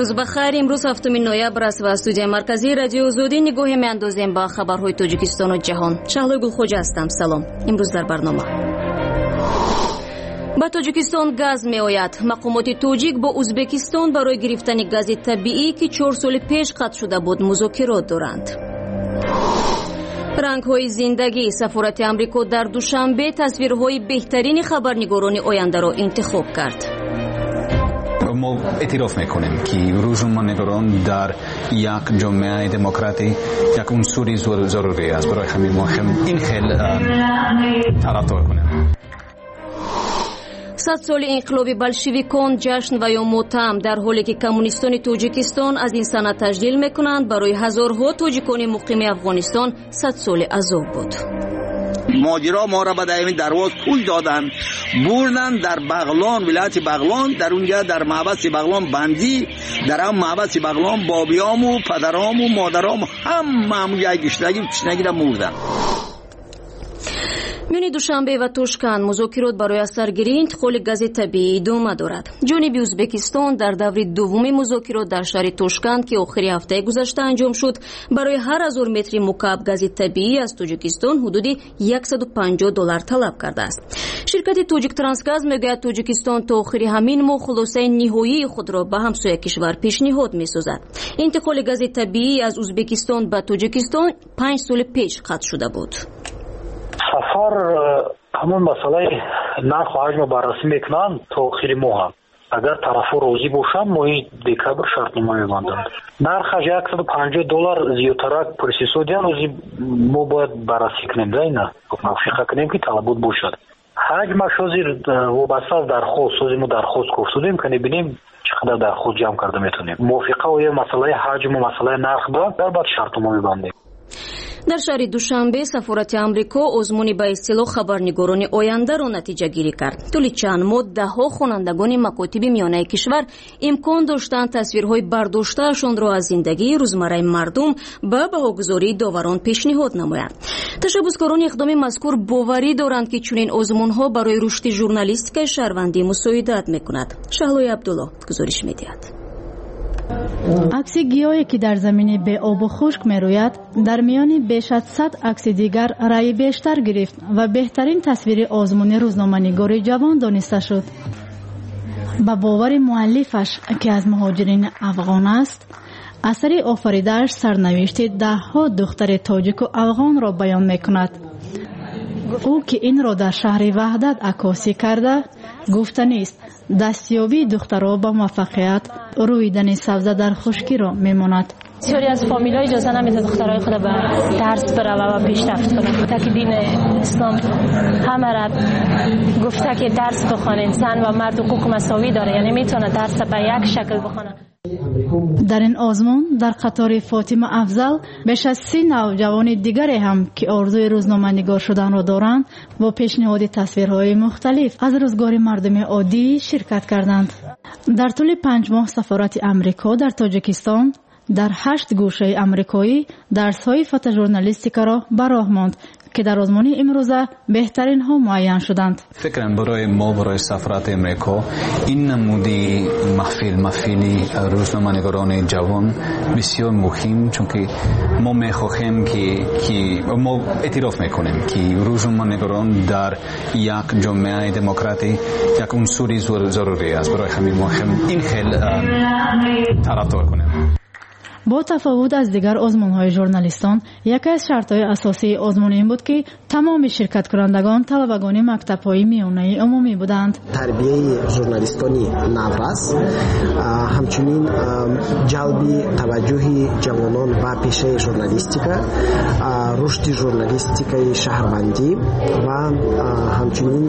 روز بخیر. امروز 7 نوامبر است و از استودیوی مرکزی رادیو آزادی نگاهی می‌اندازیم به خبرهای تاجیکستان و جهان. شهلا گلخوجه هستم. سلام. امروز در برنامه با تاجیکستان گاز میآید. مقامات تاجیک با ازبکستان برای گرفتن گاز طبیعی که 4 سال پیش قطع شده بود مذاکرات دارند. رنگ‌های زندگی. سفارت آمریکا در دوشنبه تصویرهای بهترین خبرنگاران آینده را انتخاب کرد. ما اعتراف میکنیم که روزنامه‌نگاران در یک جامعه دموکراتی یک عنصری ضروری است. برای همین ما این خیلی طرفدار کنیم. 100 سال انقلاب بلشویکان جشن و یا ماتم در حالی که کمونیستان تاجیکستان از این سنت تجلیل میکنند، برای هزارها تاجیکان مقیم افغانستان 100 سال عذاب بود. ماجرا ما را به دائمی درواز پول دادن، بردن در بغلان، ولایت بغلان، در اونجا در محبس بغلان بندی، در هم محبس بغلان بابیام و پدرام و مادرام همه گشتگی را مردن. میان دوشنبه و توشکان مذاکرات برای سرگیری انتقال گاز طبیعی ادامه دارد. جانب ازبکستان در دور دوم مذاکرات در شهر توشکان که آخر هفته گذشته انجام شد، برای هر 1000 متر مکعب گاز طبیعی از تاجیکستان حدود $150 طلب کرده است. شرکت تاجیک ترانسگاز میگوید تاجیکستان تا آخر همین ماه خلاصه نهایی خود را به همسایه کشور پیشنهاد میسازد. انتقال گاز طبیعی از ازبکستان به تاجیکستان 5 سال پیش قطع شده بود. سفر همون مسئله نرخ و حجم بررسی میکنند تا آخر ماه. اگر طرفا راضی باشند ماه دکبر شرطنامه میبندند. نرخش $150 زیادتر پرسیسودیان روزی ما باید بررسی کنیم، نه موافقه کنیم که طلبات باشد. حجمش وابسته از درخواست، ما درخواست گفتیم که ببینیم چقدر درخواست جمع کرده میتونیم. موافقه و مسئله حجم و مسئله نرخ دارد، در بعد شرطنامه میبندیم. در شهر دوشنبه سفارت آمریکا آزمون به اصطلاح خبرنگاران آینده را نتیجه گیری کرد. طول چند ماه دهها خوانندگان مکاتب میانه کشور امکان داشتند تصویرهای برداشتهشان را از زندگی روزمره مردم به بهاگذاری داوران پیشنهاد نمایند. تشبثکاران اقدام مذکور باوری دارند که چنین آزمونها برای رشد ژورنالیستیک شهروندی مساعدت میکند. شهلای عبدالله گزارش میدهد. عکس گیاهی که در زمین به آب و خشک میروید در میان بیش از 100 عکس دیگر رأی بیشتر گرفت و بهترین تصویر آزمون روزنامه‌نگار جوان دانسته شد. با باور مؤلفش که از مهاجرین افغان است، اثر آفریده‌اش سرنوشت ده‌ها دختر تاجیک و افغان را بیان میکند. او که این را در شهر وحدت عکاسی کرده گفته نیست دستیابی دخترها به موفقیت رویدن سبزه در خشکی را میماند. بسیاری از فامیل‌ها اجازه نمیده دخترای خود به درس بره و پیشرفت کنه. تا که دین اسلام همه را گفته که درس بخوانید، زن و مرد حقوق مساوی داره، یعنی میتونه درس به یک شکل بخونه. در این آزمون در قطار فاطمه افضل بیش از 30 نوجوان دیگری هم که آرزوی روزنامه‌نگار شدن را دارند با پیشنهاد تصویرهای مختلف از روزگار مردم عادی شرکت کردند. در طول 5 ماه سفارت آمریکا در تاجیکستان در 8 گوشه آمریکایی درس‌های فتوژورنالیستیک را به راه ماند که در آزمون امروزه بهترین ها معین شدند. فکرم برای ما، برای سفارت امریکا، این نمودی محفلی روزنامه‌نگاران جوان بسیار مهم، چون که ما میخواهیم که ما اعتراف میکنیم که روزنامه‌نگاران در یک جامعه دموکراتی یک عنصری ضروری است. برای همین ما این خیلی طرفدار کنیم. با تفاوت از دیگر آزمون‌های ژورنالیستان، یکی از شرط‌های اساسی آزمون این بود که تمام شرکت کنندگان طلبگان مکتب‌های میانه عمومی بودند. تربیه ژورنالیستانی نوروز، همچنین جلب توجه جوانان به پیشه ژورنالیستیک، رشد ژورنالیستیک شهروندی و همچنین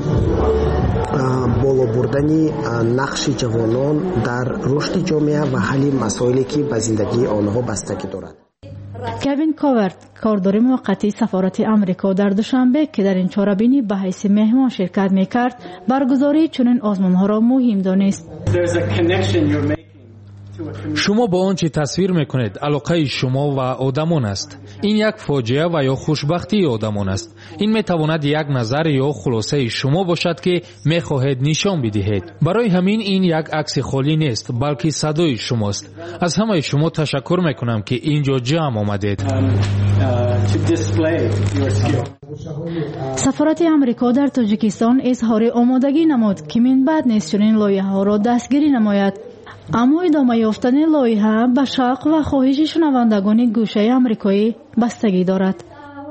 بالا بردن نقش جوانان در رشد جامعه و حل مسائلی که به زندگی آنها بستگی دارد. کوین کاورت، کاردار موقتی سفارت آمریکا در دوشنبه که در این چهاربینی به حیث مهمان شرکت میکرد، برگزاری چنین آزمونها را مهم دانست. شما با آنچه تصویر میکنید علاقه شما و آدمان است. این یک فاجعه و یا خوشبختی آدمان است. این میتواند یک نظر یا خلاصه شما باشد که میخواهید نشان بدهید. برای همین این یک عکس خالی نیست بلکه صدای شماست. از همه شما تشکر میکنم که اینجا جمع آمدید. سفارت امریکا در تاجیکستان اظهار آمادگی نمود که من بعد نیز چنین لایحه‌ها را دستگیری نماید. اما ادامه یافتن لایحه به شوق و خواهش شنوندگان گوشه آمریکایی بستگی دارد.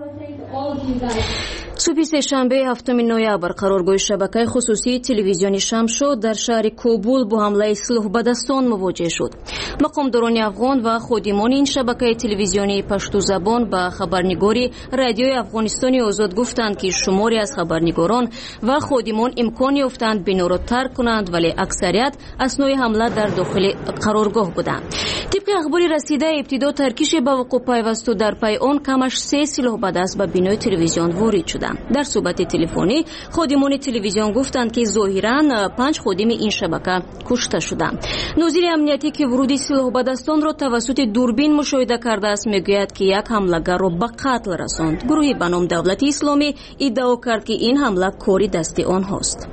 صبح سه‌شنبه 7 نوامبر قرارگاه شبکه خصوصی تلویزیونی شمشد در شهر کابل با حمله سلاح به دستان مواجه شد. مقامداران افغان و خادمان این شبکه تلویزیونی پشتو زبان به خبرنگاری رادیوی افغانستان آزاد گفتند که شماری از خبرنگاران و خادمان امکان یافتند بنا را ترک کنند، ولی اکثریت اثنای حمله در داخل قرارگاه بودند. طبق اخبار رسیده ابتدا ترکیش به وقوع پیوست و در پی آن کمش 3 سلاح به دست به بینای تلویزیون وارد شدند. در صحبت تلفنی خادمان تلویزیون گفتند که ظاهراً 5 خادم این شبکه کشته شدند. ناظر امنیتی که ورود سلاح به دستان را توسط دوربین مشاهده کرده است میگوید که یک حمله‌گر را به قتل رساند. گروهی به نام دولت اسلامی ادعا کرد که این حمله کاری دست آنهاست.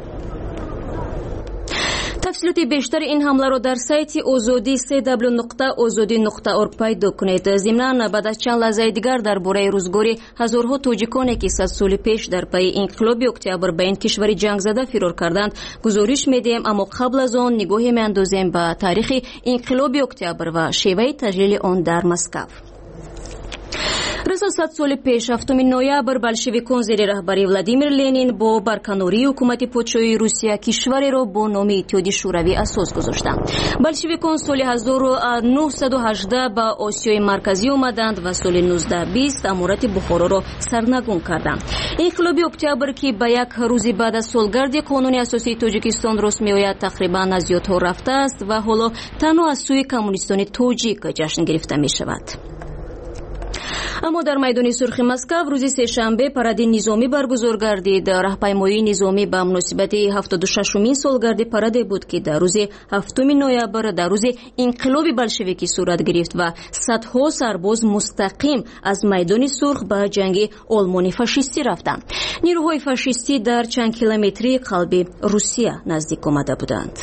تفصیلات بیشتر این حمله را در سایت آزادی www.azadi.org پیدا کنید. ضمناً بعد از چند لحظه دیگر درباره روزگاری هزارها تاجیکانی که 100 سال پیش در پی انقلاب اکتبر به این کشور جنگ زده فرار کردند گزارش میدیم، اما قبل از آن نگاهی میاندازیم به تاریخ انقلاب اکتبر و شیوه تجلیل آن در مسکو. رسا 100 سال پیش 7 نوامبر بلشویکان زیر رهبری ولادیمیر لنین با برکناری حکومت پادشاهی روسیه کشوری را با نام اتحادیه شوروی اساس گذاشتند. بلشویکان سال 1918 به آسیای مرکزی آمدند و سال 1920 امارت بخارا را سرنگون کردند. انقلاب اکتبر که به یک روز بعد از سالگرد قانون اساسی تاجیکستان رسم می‌آید تقریبا از یادها رفته است و حالا تنها از سوی کمونیستان تاجیک جشن گرفته می‌شود. اما در میدان سرخ مسکو روز سه‌شنبه پرد نظامی برگزار گردید. راهپیمایی نظامی به مناسبت 76مین سالگرد پرد بود که در روز 7 نوامبر در روز انقلاب بلشویکی صورت گرفت و صدها سرباز مستقیم از میدان سرخ به جنگ آلمان فاشیستی رفتند. نیروهای فاشیستی در چند کیلومتری قلب روسیه نزدیک آمده بودند.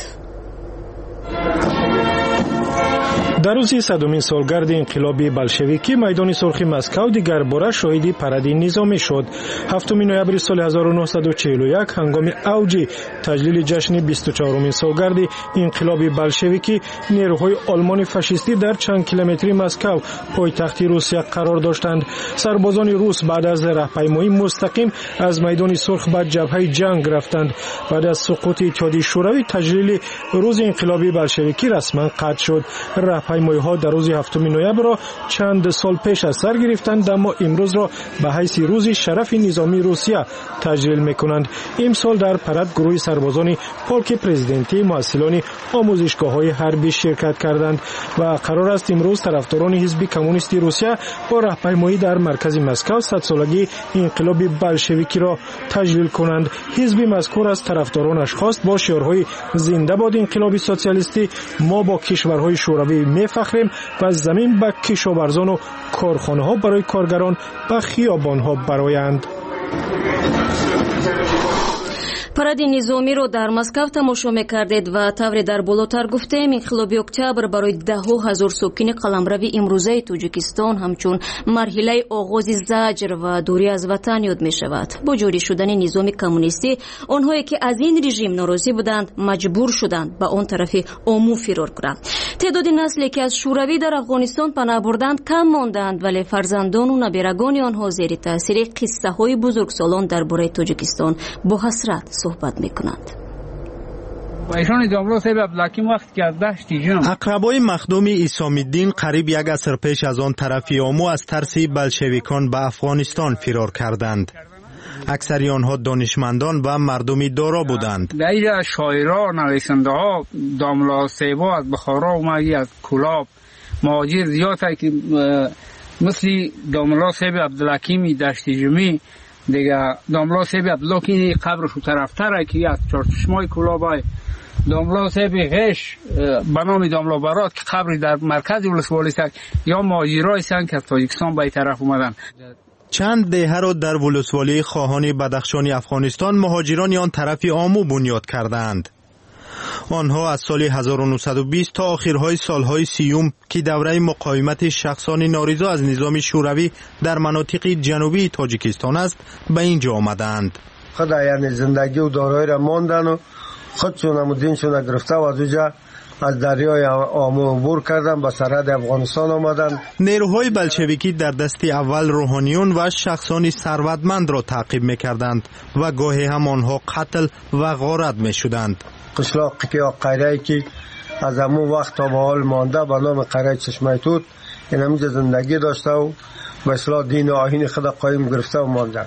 در روز 100مین سالگرد انقلاب بلشویکی میدان سرخ مسکو دیگر باره شاهد پرد نظامی شد. 7 نوامبر سال 1941 هنگام اوج تجلیل جشن 24مین سالگرد انقلاب بلشویکی نیروهای آلمان فاشیستی در چند کیلومتری مسکو پایتخت روسیه قرار داشتند. سربازان روس بعد از راهپیمایی مستقیم از میدان سرخ به جبهه جنگ رفتند. بعد از سقوط اتحادیه شوروی تجلیل روز انقلاب بلشویکی رسما قطع شد. راهپیمایی‌ها در روز 7 نوامبر را چند سال پیش از سر گرفتند، اما امروز را به حیث روز شرف نظامی روسیه تجلیل می‌کنند. امسال در پرد گروه سربازان پولک پرزیدنتی مسئولان آموزشگاه‌های حربی شرکت کردند و قرار است امروز طرفداران حزب کمونیست روسیه با راهپیمایی در مرکز مسکو 100 سالگی انقلاب بلشویکی را تجلیل کنند. حزب مذکور از طرفدارانش خواست با شعارهای زنده باد انقلاب سوسیالیستی، ما با کشورهای شوروی میفخریم و زمین به کشاورزان و کارخانه‌ها برای کارگران به خیابان‌ها برآیند. پرد نظامی رو در مسکو تماشا می‌کردید و طور در بالاتر گفتیم انقلاب اکتبر برای ده‌ها هزار ساکن قلمرو امروزه تاجیکستان همچون مرحله آغاز زجر و دوری از وطن یاد می‌شود. با جاری شدن نظام کمونیستی آنهایی که از این رژیم ناراضی بودند مجبور شدند به آن طرف عمو فرار کنند. تعداد نسلی که از شوروی در افغانستان پناه بردند کم ماندند، ولی فرزندان و نبیرگان آنها زیر تاثیر قصه‌های بزرگسالان درباره تاجیکستان با حسرت صحبت میکنند. اقربای مخدوم عیسامی‌الدین قریب یک عصر پیش از آن طرف آمو از ترس بلشویکان به افغانستان فرار کردند. اکثری آنها دانشمندان و مردمی دارا بودند. دیگر شاعران، نویسنده ها، داملا سیبا از بخارا اومدی، از کلاب مهاجر زیاد هست که مثل داملا سیب عبدالحکیمی دشت جمی دیگه، داملا سیب عبدالله که قبرش طرفتره که از چارچشمای کلاب های داملا صاحب غش به نام داملا برات که قبری در مرکز ولسوالی است یا ماجرای است که از تاجیکستان به این طرف اومدن. چند دهه را در ولسوالی خواهان بدخشانی افغانستان مهاجران آن طرفی آمو بنیاد کردند. آنها از سال 1920 تا آخرهای سالهای 30 که دوره مقاومت شخصان نارضا از نظام شوروی در مناطق جنوبی تاجیکستان است به اینجا آمدند. خود یعنی زندگی و دارایی را ماندن و خودشون هم دینشون گرفته و از اونجا از دریای آمو عبور کردن به سرحد افغانستان آمدن. نیروهای بلشویکی در دست اول روحانیون و شخصان ثروتمند را تعقیب می‌کردند و گاهی هم آنها قتل و غارت می‌شدند. قشلاقی که قریه‌ای که از همون وقت تا به حال مانده به نام قریه چشمه توت این همینجا زندگی داشته و به اصلاح دین و آیین خود قایم گرفته و مانده.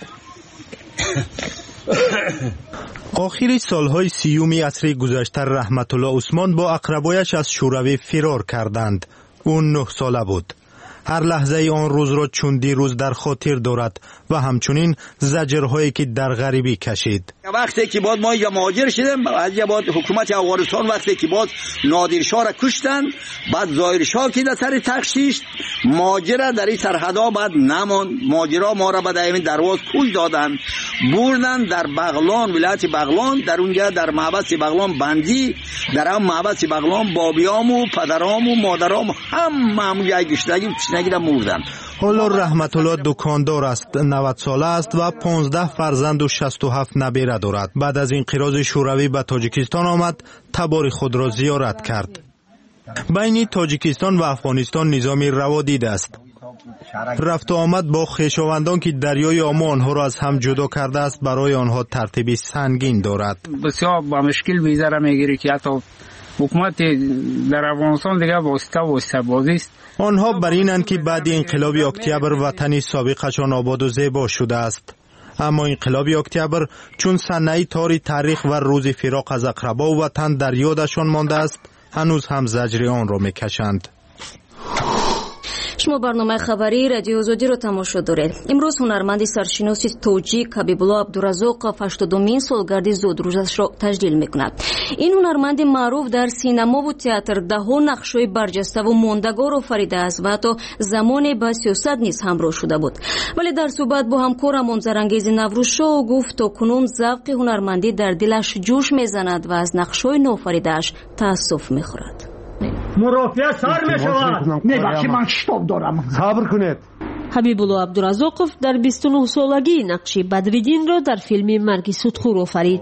آخر سالهای 30 عصر گذشته رحمت الله عثمان با اقربایش از شوروی فرار کردند. او 9 ساله بود. هر لحظه آن روز را چون دیروز در خاطر دارد و همچنین زجرهایی که در غریبی کشید. وقتی که بعد ما اینجا مهاجر شدیم، از بعد حکومت افغانستان وقتی که بعد نادرشاه را کشتن، بعد ظاهرشاه که در سر تخشیش مهاجر در این سرحدا بعد نماند. مهاجرا ما را به دایمین درواز پول دادن، بردن در بغلان، ولایت بغلان، در اونجا در محبس بغلان بندی، در هم محبس بغلان بابیام و پدرام و مادرام هم جای گشتگی نگیرم مردن. حالا رحمت الله دکاندار است، 90 ساله است و 15 فرزند و 67 نبیره دارد. بعد از انقراض شوروی به تاجیکستان آمد، تبار خود را زیارت کرد. بین تاجیکستان و افغانستان نظامی روادید است. رفت و آمد با خویشاوندان که دریای آمو آنها را از هم جدا کرده است برای آنها ترتیبی سنگین دارد. بسیار با مشکل بیزاره میگیری که حتی حکومت در افغانستان دیگه واسطه بازی است. آنها بر اینند که بعد انقلاب اکتبر وطن سابقشان آباد و زیبا شده است. اما انقلاب اکتبر چون صحنه تاری تاریخ و روز فراق از اقربا و وطن در یادشان مانده است، هنوز هم زجر آن را میکشند. شما برنامه خبری رادیو آزادی رو تماشا دارید. امروز هنرمند سرشناسی توجیک حبیبالله عبدالرزاقов 80مین سالگرد زودروزش را تجلیل میکند. این هنرمند معروف در سینما و تئاتر دهها نقش‌های برجسته و ماندگار آفریده است و حتی زمانی با سیاست نیز همراه شده بود. ولی در صحبت با همکارم منظرانگیز نوروزشاه گفت تا کنون ذوق هنرمندی در دلش جوش میزند و از نقش‌های نوآفریده‌اش تأسف میخورد. مرافعه سر میشود. میبخشی من شتاب دارم. صبر کنید. حبیبالله عبدالرزاقов در 29 سالگی نقش بدرالدین را در فیلم مرگ سودخور آفرید.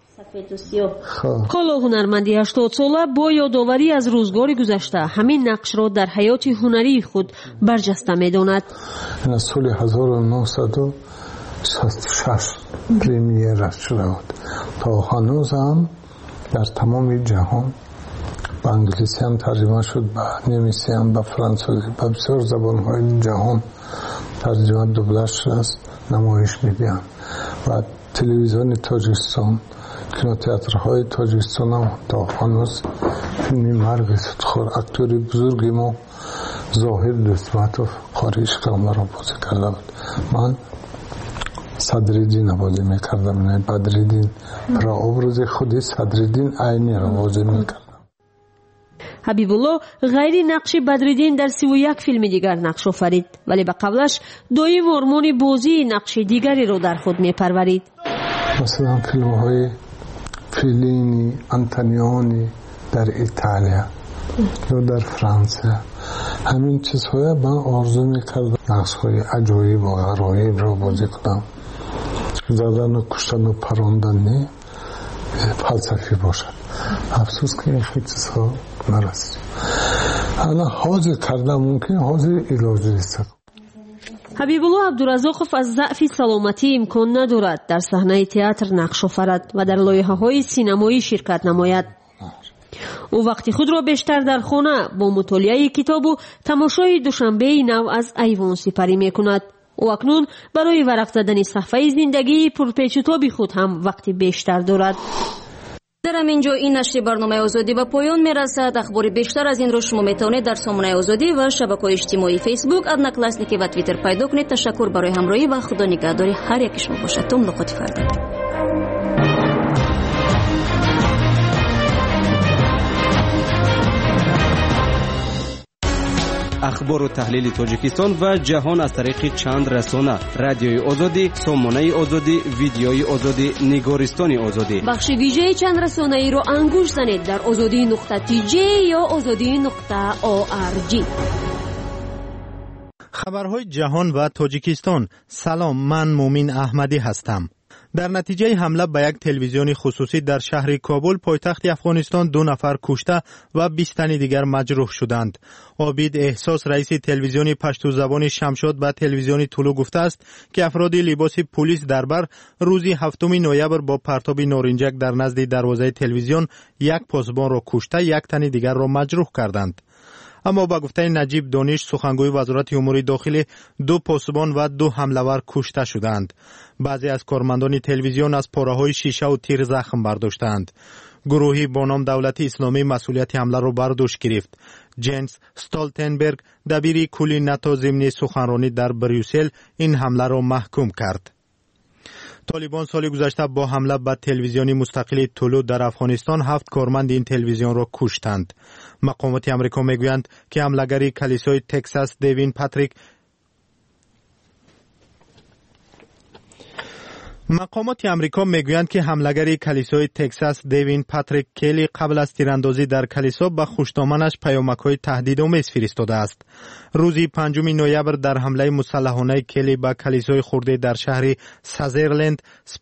حالا هنرمندی 80 ساله با یادآوری از روزگار گذشته همین نقش را در حیات هنری خود برجسته می‌داند. این سال 1966 پریمیر شده بود. تا هنوز هم در تمام جهان به انگلیسی هم ترجمه شد، به نمیسی هم، به فرانسوی، به بسیار زبان‌های جهان ترجمه دوبلاژ شده است، نمایش می‌دهند. و تلویزیون تاجیکستان، کینوتئاترهای تاجیکستان هم تا هنوز فیلم مرگ سودخور اکتور بزرگی ما زاهد دستمتوف خارج کاملا را بازی کرده بود. من صدرالدین بازی میکردم، نه بدرالدین. برای ابراز خودی صدرالدین عینی را بازی میکردم. حبیبالله غیر نقش بدرالدین در 31 فیلم دیگر نقش آفرید، ولی به قبلش دایم آرمان بازی نقش دیگری را در خود میپرورید. مثلا فیلم های فیلینی، انتونیونی در ایتالیا یا در فرانسه، همین چیزهای من آرزو میکردم نقش های عجایب و غرایب را بازی کنم. زدن و کشتن و پراندن فلسفی باشد. افسوس که این خیلی چیزها نرسید. حالا حاضر کردم، ممکن حاضر علاج نیست. حبیبالله عبدالرزاقов از ضعف سلامتی امکان ندارد در صحنه تئاتر نقش آفرد و در لایحه‌های سینمایی شرکت نماید. او وقتی خود را بیشتر در خانه با مطالعه کتاب و تماشای دوشنبه نو از ایوان سپری می‌کند. او اکنون برای ورق زدن صفحه زندگی پرپیچ و تاب خود هم وقتی بیشتر دارد. در همینجا این نشر برنامه آزادی به پایان میرسد. اخبار بیشتر از این را شما میتوانید در سامانه آزادی و شبکه‌های اجتماعی فیسبوک، ادناکلاسنیکی و توییتر پیدا کنید. تشکر برای همراهی و خدا نگهداری هر یک شما باشد. تا ملاقات فردا. اخبار و تحلیل تاجیکستان و جهان از طریق چند رسانه: رادیوی آزادی، سامانه آزادی، ویدیوی آزادی، نگارستان آزادی. بخش ویژه چند رسانه‌ای رو انگوش زنید در azadi.tj یا azadi.org. خبرهای جهان و تاجیکستان. سلام، من مومین احمدی هستم. در نتیجه حمله به یک تلویزیون خصوصی در شهر کابل پایتخت افغانستان 2 نفر کشته و 20 تن دیگر مجروح شدند. عابد احساس رئیس تلویزیون پشتو زبان شمشاد به تلویزیون طلوع گفته است که افراد لباس پلیس دربر روز 7 نوامبر با پرتاب نارنجک در نزد دروازه تلویزیون یک پاسبان را کشته، 1 تن دیگر را مجروح کردند. اما با گفته نجیب دانش سخنگوی وزارت امور داخلی 2 پاسبان و 2 حمله‌ور کشته شدند. بعضی از کارمندان تلویزیون از پاره‌های شیشه و تیر زخم برداشتند. گروهی با نام دولت اسلامی مسئولیت حمله را بر دوش گرفت. جنس استالتنبرگ دبیر کلی ناتو ضمن سخنرانی در بریوسل این حمله را محکوم کرد. طالبان سال گذشته با حمله به تلویزیون مستقل طلوع در افغانستان 7 کارمند این تلویزیون را کشتند. مقامات آمریکا میگویند که حمله‌گر کلیسای تگزاس دیوین پاتریک کلی قبل از تیراندازی در کلیسا به خوشنامانش پیامک‌های تهدیدآمیز فرستاده است. روز 5 نوامبر در حمله مسلحانه کلی به کلیسای خرده در شهر سازرلند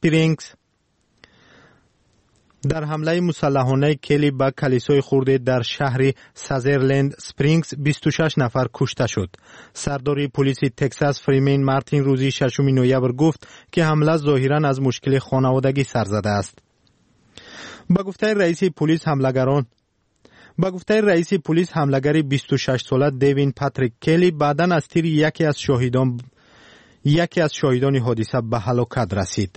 سپرینگز 26 نفر کشته شد. سردار پلیس تگزاس فریمین مارتین روز 6 نوامبر گفت که حمله ظاهراً از مشکل خانوادگی سر زده است. با گفته رئیس پلیس حمله‌گر 26 ساله دیوین پاتریک کلی بعداً از تیر یکی از شاهدان حادثه به هلاکت رسید.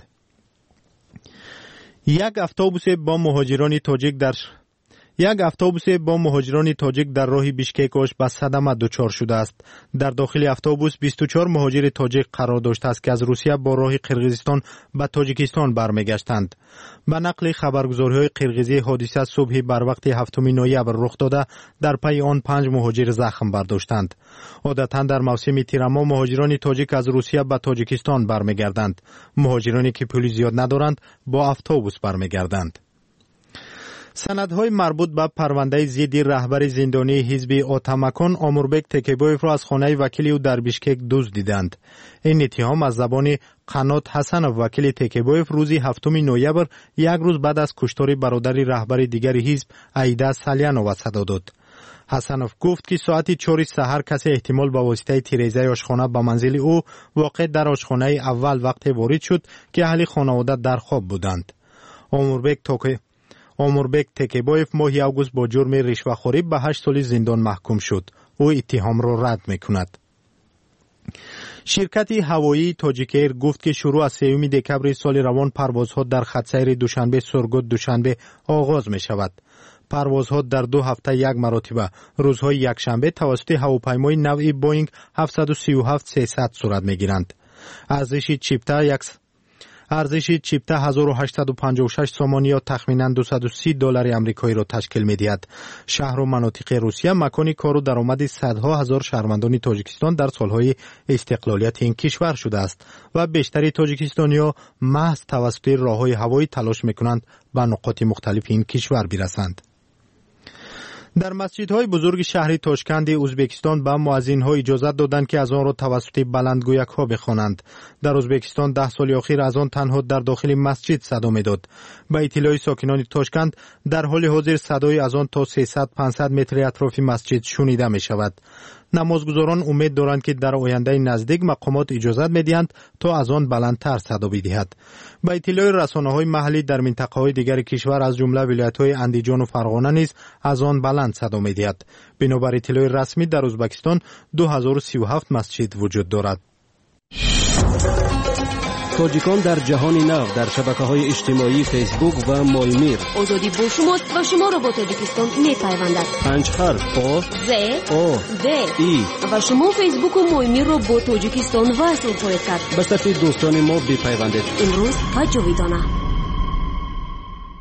یک اتوبوس با مهاجران تاجیک در راه بیشکک به صدمه دچار شده است. در داخل اتوبوس 24 مهاجر تاجیک قرار داشته است که از روسیه با راه قرقیزستان به تاجیکستان برمیگشتند. به نقل خبرگزاری‌های قرقیزی حادثه صبح بر وقت 7 نوامبر رخ داده، در پی آن 5 مهاجر زخم برداشتند. عادتاً در موسم تیرما مهاجران تاجیک از روسیه به تاجیکستان برمیگردند. مهاجرانی که پول زیاد ندارند با اتوبوس برمیگردند. سندهای مربوط به پرونده ضد رهبر زندانی حزب آتمکان آموربک تکیبویف را از خانه وکیل او در بیشکک دزدیدند. این اتهام از زبان قنات حسنوف وکیل تکیبویف روز 7 نوامبر، یک روز بعد از کشتار برادر رهبر دیگر حزب عیده سالیانووا صدا داد. حسنوف گفت که ساعت 4 سحر کسی احتمال با واسطه تیریزه آشخانه به منزل او واقع در آشخانه اول وقت وارد شد که اهل خانواده در خواب بودند. آموربک تکیبویف ماه اوگوست با جرم رشوه‌خوری به 8 سال زندان محکوم شد. او اتهام را رد می‌کند. شرکت هوایی تاجیک ایر گفت که شروع از 3 دکمبر سال روان پروازها در خط سیر دوشنبه سرگوت دوشنبه آغاز می‌شود. پروازها در 2 هفته یک مرتبه روزهای یکشنبه توسط هواپیمای نوع بوینگ 737-300 صورت می‌گیرند. ارزش چیپته 1856 سومانی یا تخمیناً $230 آمریکایی را تشکیل می‌دهد. شهر و مناطق روسیه مکان کار و درآمد صدها هزار شهروندان تاجیکستان در سالهای استقلالیت این کشور شده است و بیشتر تاجیکستانی‌ها محض توسط راه‌های هوایی تلاش می‌کنند به نقاط مختلف این کشور برسند. در مسجدهای بزرگ شهر تاشکند ازبکستان به مؤذن‌ها اجازه دادند که از آن را توسط بلندگویک‌ها بخوانند. در ازبکستان 10 سال اخیر از آن تنها در داخل مسجد صدا می‌داد. به اطلاع ساکنان تاشکند در حال حاضر صدای از آن تا 300-500 متر اطراف مسجد شنیده می‌شود. نمازگزاران امید دارند که در آینده نزدیک مقامات اجازه می‌دهند تا از آن بلندتر صدا بدهد. به اطلاع رسانه‌های محلی در منطقه‌های دیگر کشور از جمله ولایت‌های اندیجان و فرغانه نیز از آن بلند صدا می‌دهد. بنابر اطلاع رسمی در ازبکستان 2037 مسجد وجود دارد. تاجیکان در جهان نو در شبکه‌های اجتماعی فیسبوک و مایمیر. آزادی با شماست و شما را با تاجیکستان می‌پیوندد. 5 حرف آ ز آ د ای و شما فیسبوک و مایمیر را با تاجیکستان وصل خواهید کرد. به صفحه دوستان ما بپیوندید. امروز و جاویدانه.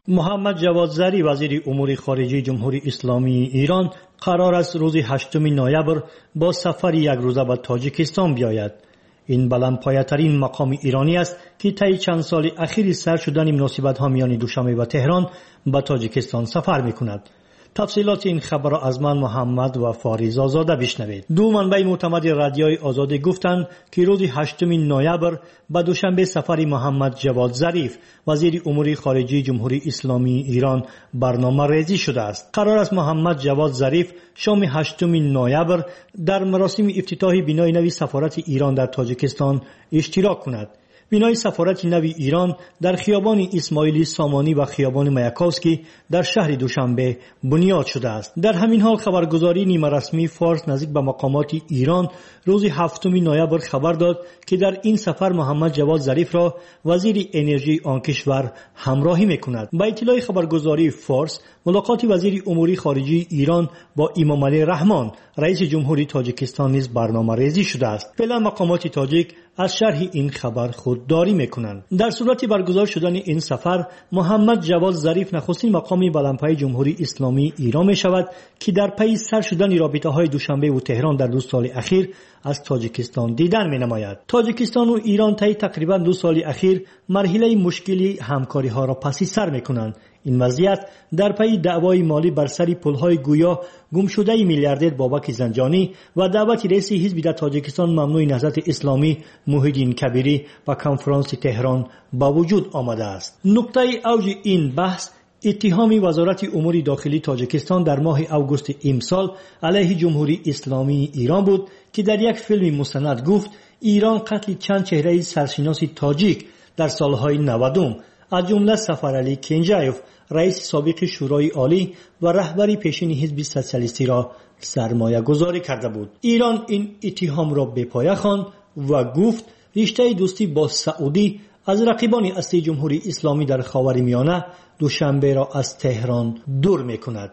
محمد جواد ظریف وزیر امور خارجه جمهوری اسلامی ایران قرار است روز 8 نوامبر با سفر یک روزه به تاجیکستان بیاید. این بلندپایه‌ترین مقام ایرانی است که طی چند سال اخیر سر شدن مناسبت‌ها میان دوشنبه و تهران به تاجیکستان سفر می‌کند. تفصیلات این خبر را از من محمد و فاریزا زاده بشنوید. دو منبع معتمد رادیوی آزاد گفتند که روز 8 نوامبر به دوشنبه سفر محمد جواد ظریف وزیر امور خارجه جمهوری اسلامی ایران برنامه ریزی شده است. قرار است محمد جواد ظریف شام 8 نوامبر در مراسم افتتاح بنای نوی سفارت ایران در تاجیکستان اشتراک کند. بنای سفارت نوی ایران در خیابان اسماعیل سامانی و خیابان مایاکوفسکی در شهر دوشنبه بنیاد شده است. در همین حال خبرگزاری نیمه رسمی فارس نزدیک به مقامات ایران روز 7 نوامبر خبر داد که در این سفر محمد جواد ظریف را وزیر انرژی آن کشور همراهی می‌کند. با اطلاع خبرگزاری فارس ملاقات وزیر امور خارجه ایران با امامعلی رحمان رئیس جمهوری تاجیکستان نیز برنامه‌ریزی شده است. فعلا مقامات تاجیک از شرح این خبر خودداری میکنند. در صورت برگزار شدن این سفر محمد جواد ظریف نخستین مقام بلندپایه جمهوری اسلامی ایران می شود که در پی سر شدن رابطه‌های دوشنبه و تهران در 2 سال اخیر از تاجیکستان دیدن می نماید. تاجیکستان و ایران طی تقریبا 2 سال اخیر مرحله مشکلی همکاری ها را پسی سر می کنند. این وضعیت در پی دعوای مالی بر سر پل‌های گویا گم شده میلیاردر بابک زنجانی و دعوت رئیس حزب در تاجیکستان ممنوع نهضت اسلامی محیدین کبیری و کنفرانس تهران با وجود آمده است. نقطه اوج این بحث اتهام وزارت امور داخلی تاجیکستان در ماه اوگوست امسال علیه جمهوری اسلامی ایران بود که در یک فیلم مستند گفت ایران قتل چند چهره سرشناس تاجیک در سالهای 90 از جمله سفرعلی کنجایف رئیس سابق شورای عالی و رهبری پیشین حزب سوسیالیستی را سرمایه گذاری کرده بود. ایران این اتهام را به پایه خواند و گفت رشته دوستی با سعودی از رقیبان اصلی جمهوری اسلامی در خاورمیانه دوشنبه را از تهران دور می‌کند.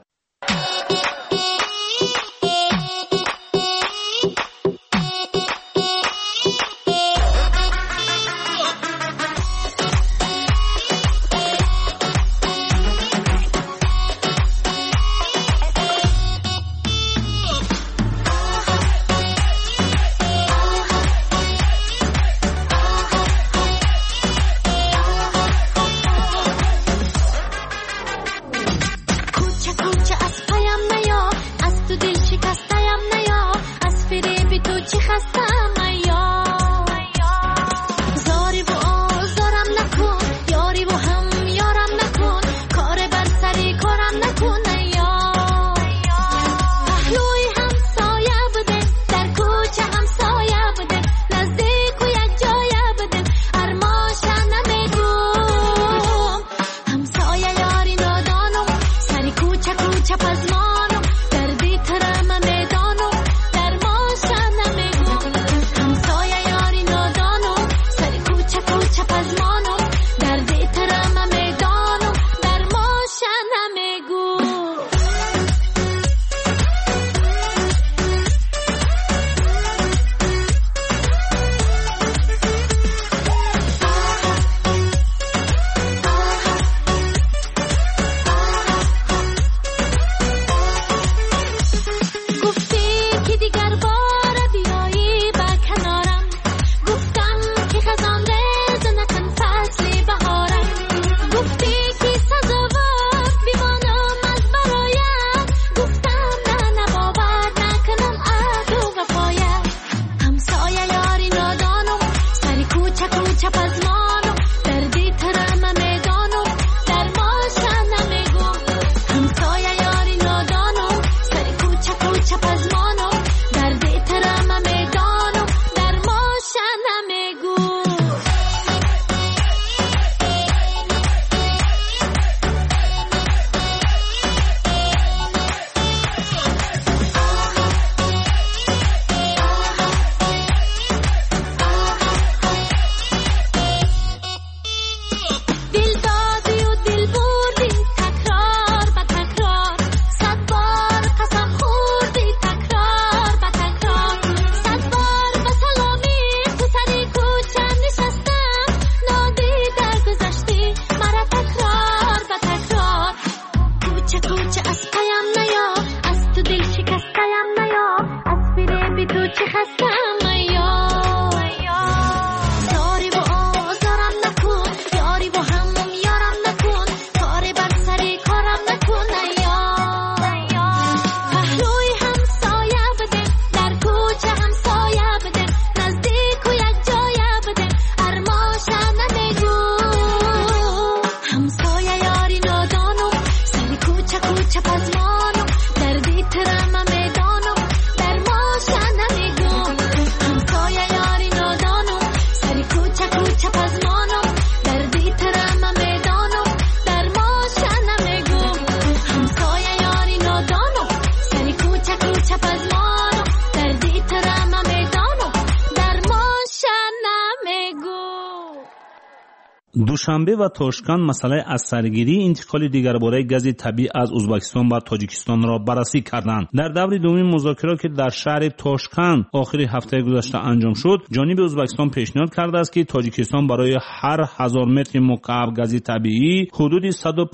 دوشنبه و تاشکند مسئله از سرگیری انتقال دیگرباره گاز طبیعی از ازبکستان و تاجیکستان را بررسی کردند. در دور دومین مذاکرات که در شهر تاشکند آخر هفته گذشته انجام شد، جانب ازبکستان پیشنهاد کرده است که تاجیکستان برای هر 1000 متر مکعب گاز طبیعی حدود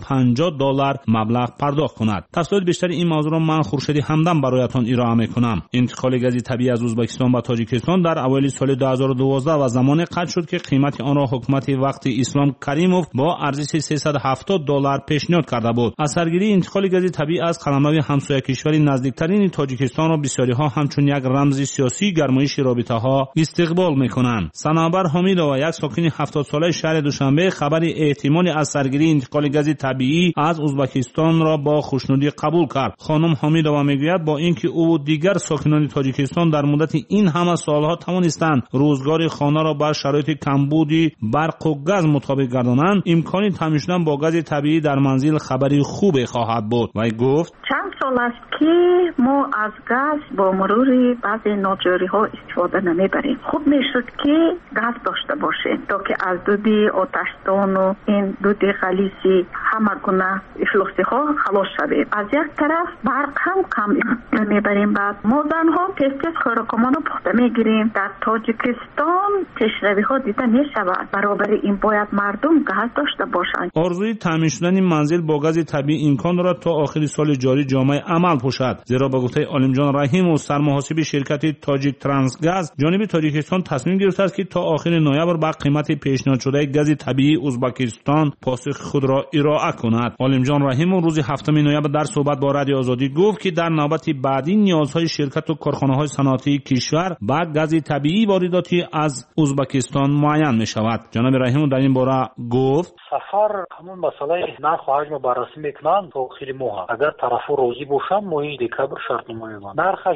$150 مبلغ پرداخت کند. تفصیلات بیشتر این موضوع را من خورشیدی همدم برایتان ارائه میکنم. انتقال گاز طبیعی از ازبکستان و تاجیکستان در اوایل سال 2012 و زمان قطع شد که قیمت آن را حکومت وقتی اسلام کریموف با ارزش $370 پیشنهاد کرده بود. از سرگیری انتقال گاز طبیعی از قلمرو همسایه کشور نزدیکترین تاجیکستان را بسیاری‌ها همچون یک رمز سیاسی گرمایش رابطه‌ها استقبال می‌کنند. صنوبر حمیدова، یک ساکن 70 ساله شهر دوشنبه، خبر احتمالی از سرگیری انتقال گاز طبیعی از ازبکستان را با خوشنودی قبول کرد. خانم حمیدова میگوید با اینکه او و دیگر ساکنان تاجیکستان در مدت این همه سالها توانستند روزگار خانه را بر شرایط کمبودی برق و گاز مطابق گردانند، امکان تامین شدن با گاز طبیعی در منزل خبری خوبی خواهد بود. و گفت چند سال است که ما از گاز با مرور بعضی ناجوری‌ها استفاده نمیبریم. خوب میشد که گاز داشته باشیم تا که از دود آتشدان و این دود غلیظ همه گونه افلاسی‌ها خلاص شویم. از یک طرف برق هم کم میبریم. بعد ما زنها تست خوراکمان رو پخته میگیریم. در تاجیکستان پیشروی‌ها دیده نمیشود. برابر این باید مردم گاز داشته باشند. آرزوی تامین شدن این منزل با گاز طبیعی امکان دارد تا آخر سال جاری جامعه عمل پوشد، زیرا به گفته عالمجان رحیم و سرمحاسب شرکت تاجیک ترانسگاز، جانب تاجیکستان تصمیم گرفته است که تا آخر نوامبر با قیمت پیشنهاد شده گاز طبیعی ازبکستان پاسخ خود را ارائه کند. عالمجان رحیم روز 7 نوامبر در صحبت با رادیو آزادی گفت که در نوبت بعدی نیازهای شرکت و کارخانه‌های صنعتی کشور با گاز طبیعی وارداتی از ازبکستان معین می شود. جناب رحیم در این باره گفت سفر همون مسئله نرخ و حجم بررسی میکنن تا آخر ماه. اگر طرفو راضی باشن ماه دکبر شرطنامه میبندن. نرخش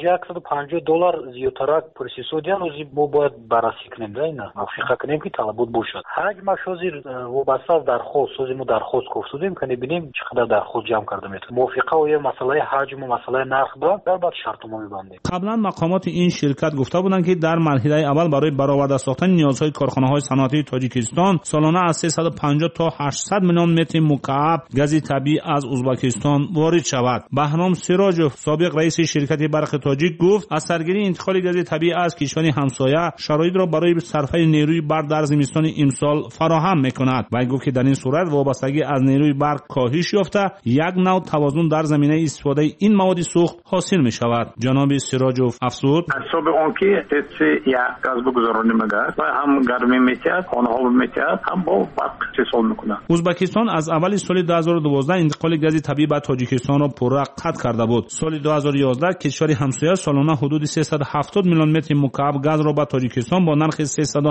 $150 زیادترک پرسیسودیان روزی ما باید بررسی کنیم. نه موافقه کنیم که طلبات باشد. حجمش وابسته از درخواست، سوزی ما درخواست گفتیم که ببینیم چقدر درخواست جمع کرده میتونه. موافقه و مسئله حجم و مسئله نرخ در بعد شرطنامه میبندیم. قبلا مقامات این شرکت گفته بودند که در مرحله اول برای برآورده ساختن نیازهای کارخانه‌های صنعتی تاجیکستان سالانه از 350 تا 800 میلیون متر مکعب گاز طبیعی از ازبکستان وارد شود. بهرام سراجوف، سابق رئیس شرکت برق تاجیک، گفت از سرگیری انتقال گاز طبیعی از کشور همسایه شرایط را برای صرفه نیروی برق در زمستان امسال فراهم میکند و گفت که در این صورت وابستگی از نیروی برق کاهش یافته، یک نوع توازن در زمینه استفاده این مواد سوخت حاصل می شود. جناب سراجوف افزود حساب آن که یا گاز بگذارانی مگر و هم گرمی میتیاد خانه‌ها میتیاد هم با برق اتصال میکنه. ازبکستان از اول سال 2012 انتقال گاز طبیعی به تاجیکستان را پررا قطع کرده بود. سال 2011 کشور همسایه سالانه حدود 370 میلیون متر مکعب گاز را به تاجیکستان با نرخ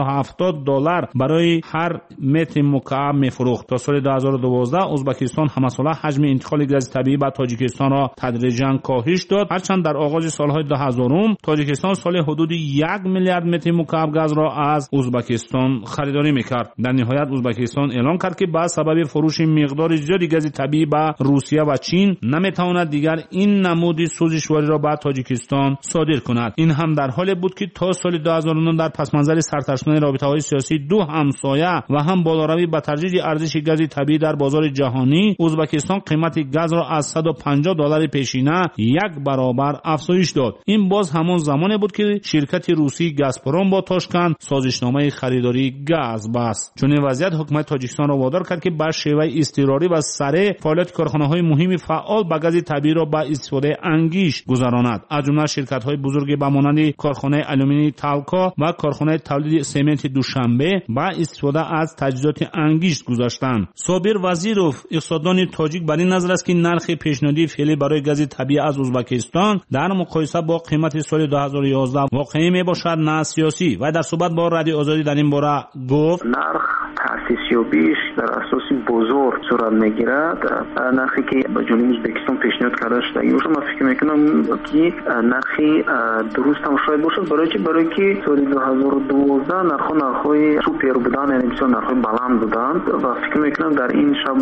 $370 برای هر متر مکعب میفروخت. تا سال 2012 ازبکستان همساله حجم انتقال گاز طبیعی به تاجیکستان را تدریجاً کاهش داد، هرچند در آغاز سالهای 2000 تاجیکستان سال حدود 1 میلیارد متر مکعب گاز را از ازبکستان خریداری میکرد. در نهایت ازبکستان اعلام کرد که با سبب فروش مقدار زیادی گاز طبیعی به روسیه و چین نمیتواند دیگر این نمود سوزشواری را به تاجیکستان صادر کند. این هم در حالی بود که تا سال 2009 در پس منظر سرتشنه رابطه‌های سیاسی دو همسایه و هم بالاروی به تدریج ارزش گاز طبیعی در بازار جهانی، ازبکستان قیمت گاز را از $150 پیشینه 1 برابر افزایش داد. این باز همان زمانی بود که شرکت روسی گازپروم با تاشکند سازشنامه خریداری گاز بست. چون وضعیت حکومت تاجیکستان را وادار کرد که با شیوه اضطراری و سریع فعالیت کارخانه‌های مهم فعال با گاز طبیعی را با استفاده انگیش گذراند. از جمله شرکت‌های بزرگ به مانند کارخانه آلومینی تالکا و کارخانه تولید سمنت دوشنبه با استفاده از تجهیزات انگیش گذاشتند. صابر وزیروف، اقتصاددان تاجیک، بر این نظر است که نرخ پیشنهادی فعلی برای گاز طبیعی از ازبکستان در مقایسه با قیمت سال 2011 واقعی میباشد نه سیاسی. و در صحبت با رادیو آزادی در این باره گفت نرخ تأسیسیابیش در اساس بزرگ صورت میگیرد. نرخی که به جانب ازبکستان پیشنهاد کرده شده ایشون من فکر میکنم که نرخی درست هم شاید باشد، برای که سال 2012 نرخ‌های سوپر بودن، یعنی بسیار نرخ‌های بلند بودند و فکر میکنم در این شب و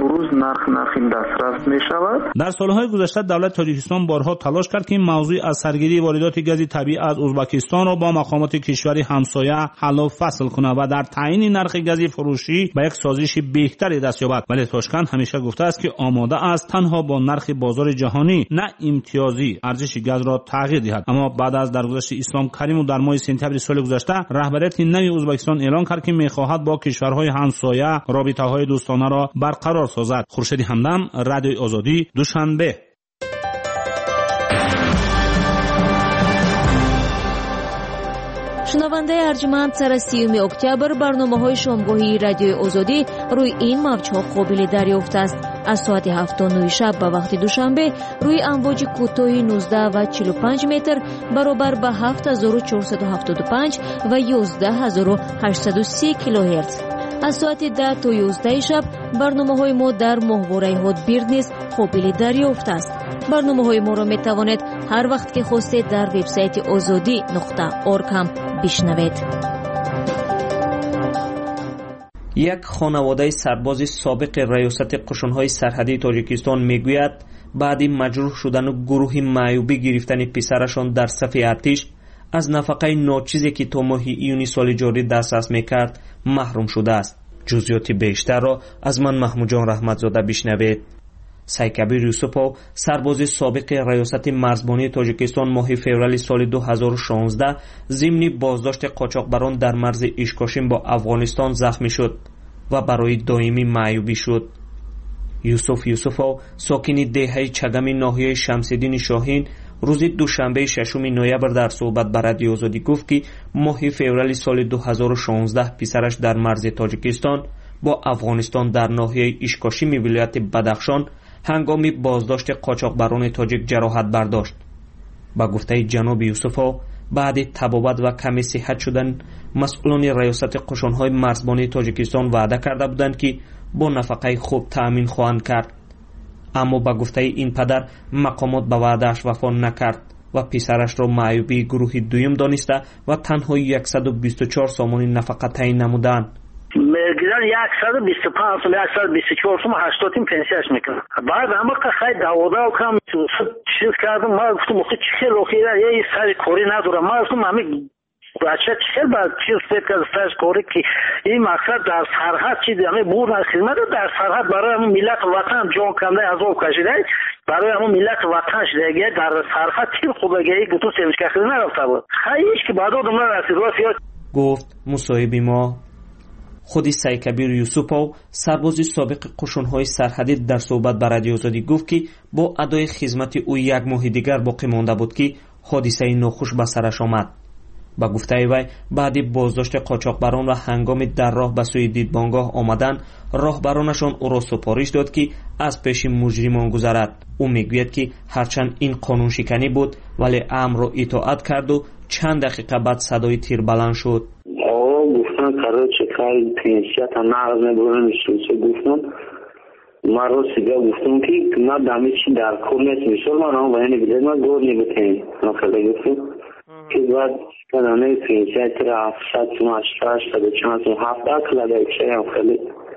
روز نرخ دسترس می شود. در سالهای گذشته دولت تاجیکستان بارها تلاش کرد که این موضوع از سرگیری واردات گاز طبیعی از ازبکستان را با مقامات کشور همسایه حل و فصل کند و در تعیین نرخ گاز فروشی به یک سازش بهتری دست یابد. ولی تاشکند همیشه گفته است که آماده است تنها با نرخ بازار جهانی نه امتیازی ارزش گاز را تغییر دهد. اما بعد از درگذشت اسلام کریم و در ماه سپتامبر سال گذشته رهبریت نوی ازبکستان اعلان کرد که می‌خواهد با کشورهای همسایه رابطه‌های دوستانه را برقرار سازد. خورشید همدم، رادیوی آزادی، دوشنبه. شنونده ارجمند، سر 30 اکتبر برنامه‌های شامگاهی رادیوی آزادی روی این موج‌ها قابل دریافت است. از ساعت 7:09 شب به وقت دوشنبه روی امواج کوتاه 19 و 45 متر برابر به 7475 و 11830 کیلوهرتز. از ساعت 10 تا 11 شب برنامه‌های ما در ماهواره هاتبیرد نیز قابل دریافت است. برنامه‌های ما را می‌توانید هر وقت که خواستید در وبسایت azadi.org هم بشنوید. یک خانواده سرباز سابق ریاست قشون‌های سرحدی تاجیکستان میگوید بعد مجروح شدن و گروهی معیوبی گرفتن پسرشان در صف ارتش از نفقه ناچیزی که تا ماه ایونی سال جاری دسترس میکرد محروم شده است. جزئیات بیشتر را از من محمود جان رحمتزاده بشنوید. سایکبیر یوسفوف سرباز سابق ریاست مرزبانی تاجیکستان ماه فوریه سال 2016 ضمن بازداشت قاچاقبران در مرز ایشکاشین با افغانستان زخمی شد و برای دائمی معیوبی شد. یوسفوف ساکن دهه چگم ناحیه شمس‌الدین شاهین روز دوشنبه 6 نوامبر در صحبت با رادیو آزادی گفت که ماه فوریه سال 2016 پسرش در مرز تاجیکستان با افغانستان در ناحیه ایشکاشین ولایت بدخشان هنگام بازداشت قاچاقبران تاجیک جراحت برداشت. با گفته جناب یوسفوف بعد طبابت و کمی صحت شدن مسئولان ریاست قشون‌های مرزبانی تاجیکستان وعده کرده بودند که با نفقه خوب تأمین خواهند کرد. اما با گفته این پدر مقامات به وعده‌اش وفا نکرد و پسرش را معیوبی گروه دویم دانسته و تنها 124 سامان نفقه تعیین نمودند. میگیرن 125 سوم 124 سوم 80 پنسیاش میکنن. بعد اما که خیلی دعودا و کم چیز کردم ما گفتم چه خیلی خیلی یه سری کاری ندارم. ما گفتم همین بچه چه بعد چیز فکر کرد سرش کاری که این مقصد در سرحد چیز همه بردن خدمت در سرحد برای همون ملت وطن جان کنده عذاب کشیده برای همون ملت وطنش دیگه در سرحد تیر خوبگی گفتم سیمش کشیده نرفته بود. خیلیش که بعد دوم رسید واسه گفت مصاحبه ما. خودی سایکبیر یوسفوف سرباز سابق قشون‌های سرحدی در صحبت با رادیو آزادی گفت که با ادای خدمت او یک ماه دیگر باقی مانده بود که حادثه ناخوش به سرش آمد. با گفته وی بعد بازداشت قاچاقبران و هنگام در راه به سوی دیدبانگاه آمدن راهبرانشان او را سفارش داد که از پیش مجرمان گذرد. او میگوید که هرچند این قانون شکنی بود ولی امر را اطاعت کرد و چند دقیقه بعد صدای تیر بلند شد. گفتن قرار چه کاری پنسیت هم نقض نبرن میشه گفتن من رو سیگه گفتم که من دمی چی در کل نیست میشه من هم باید نبیده من گور نبتین من خیلی گفتم که بعد کنانه پنسیت را 700 سوم 88 و چند سوم 7 کلاده اکشه هم خیلی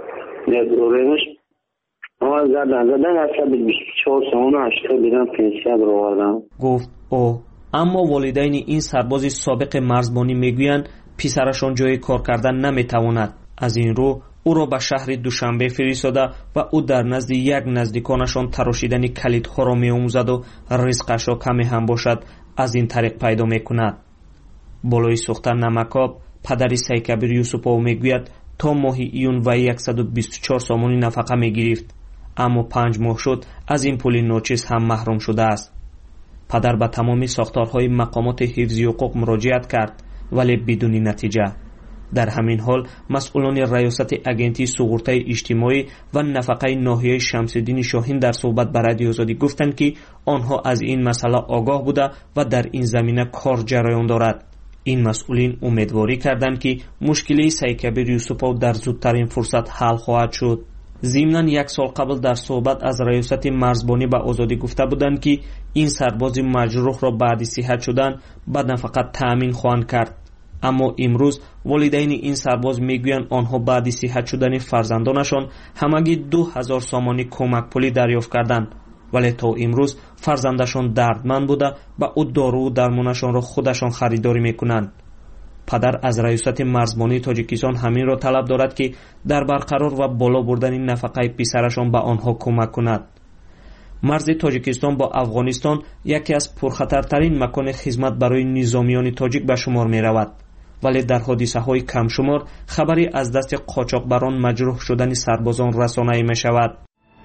نبروره مش اما زدن 124 سوم 80 بیدن پنسیت رو آوردم. گفت او اما والدین این سرباز سابق مرزبانی میگویند پسرشان جای کار کردن نمیتواند. از این رو او را به شهر دوشنبه فرستاده و او در نزد یک نزدیکانشان تراشیدن کلیدها را می‌آموزد و رزقش را کمی هم باشد از این طریق پیدا میکند. بالای سوختن نمکاب پدری سایکبیر یوسفوف میگوید تا ماه ایون و 124 سامانی نفقه میگرفت اما 5 ماه شد از این پول ناچیز هم محروم شده است. پدر به تمامی ساختارهای مقامات حفظی حقوق مراجعت کرد ولی بدون نتیجه. در همین حال مسئولان ریاست اگنتی سقوطی اجتماعی و نفقه ناحیه شمس‌الدین شاهین در صحبت با رادیو آزادی گفتند که آنها از این مسئله آگاه بوده و در این زمینه کار جریان دارد. این مسئولین امیدواری کردند که مشکل سایکبیر یوسفوف در زودترین فرصت حل خواهد شد. ضمناً 1 سال قبل در صحبت از ریاست مرزبانی به آزادی گفته بودند که این سرباز مجروح را بعد صحت شدن بعد فقط تأمین خواهند کرد. اما امروز والدین این سرباز میگویند آنها بعد صحت شدن فرزندانشان همگی 2000 سامانی کمک پولی دریافت کردند، ولی تا امروز فرزندشان دردمند بوده و او دارو و درمانشان را خودشان خریداری میکنند. پدر از ریاست مرزبانی تاجیکستان همین را طلب دارد که در برقرار و بالا بردن نفقه پسرشان به آنها کمک کند. مرز تاجیکستان با افغانستان یکی از پرخطرترین مکان خدمت برای نظامیان تاجیک به شمار می رود، ولی در حادثه های کم شمار خبری از دست قاچاقبران مجروح شدن سربازان رسانه‌ای می شود.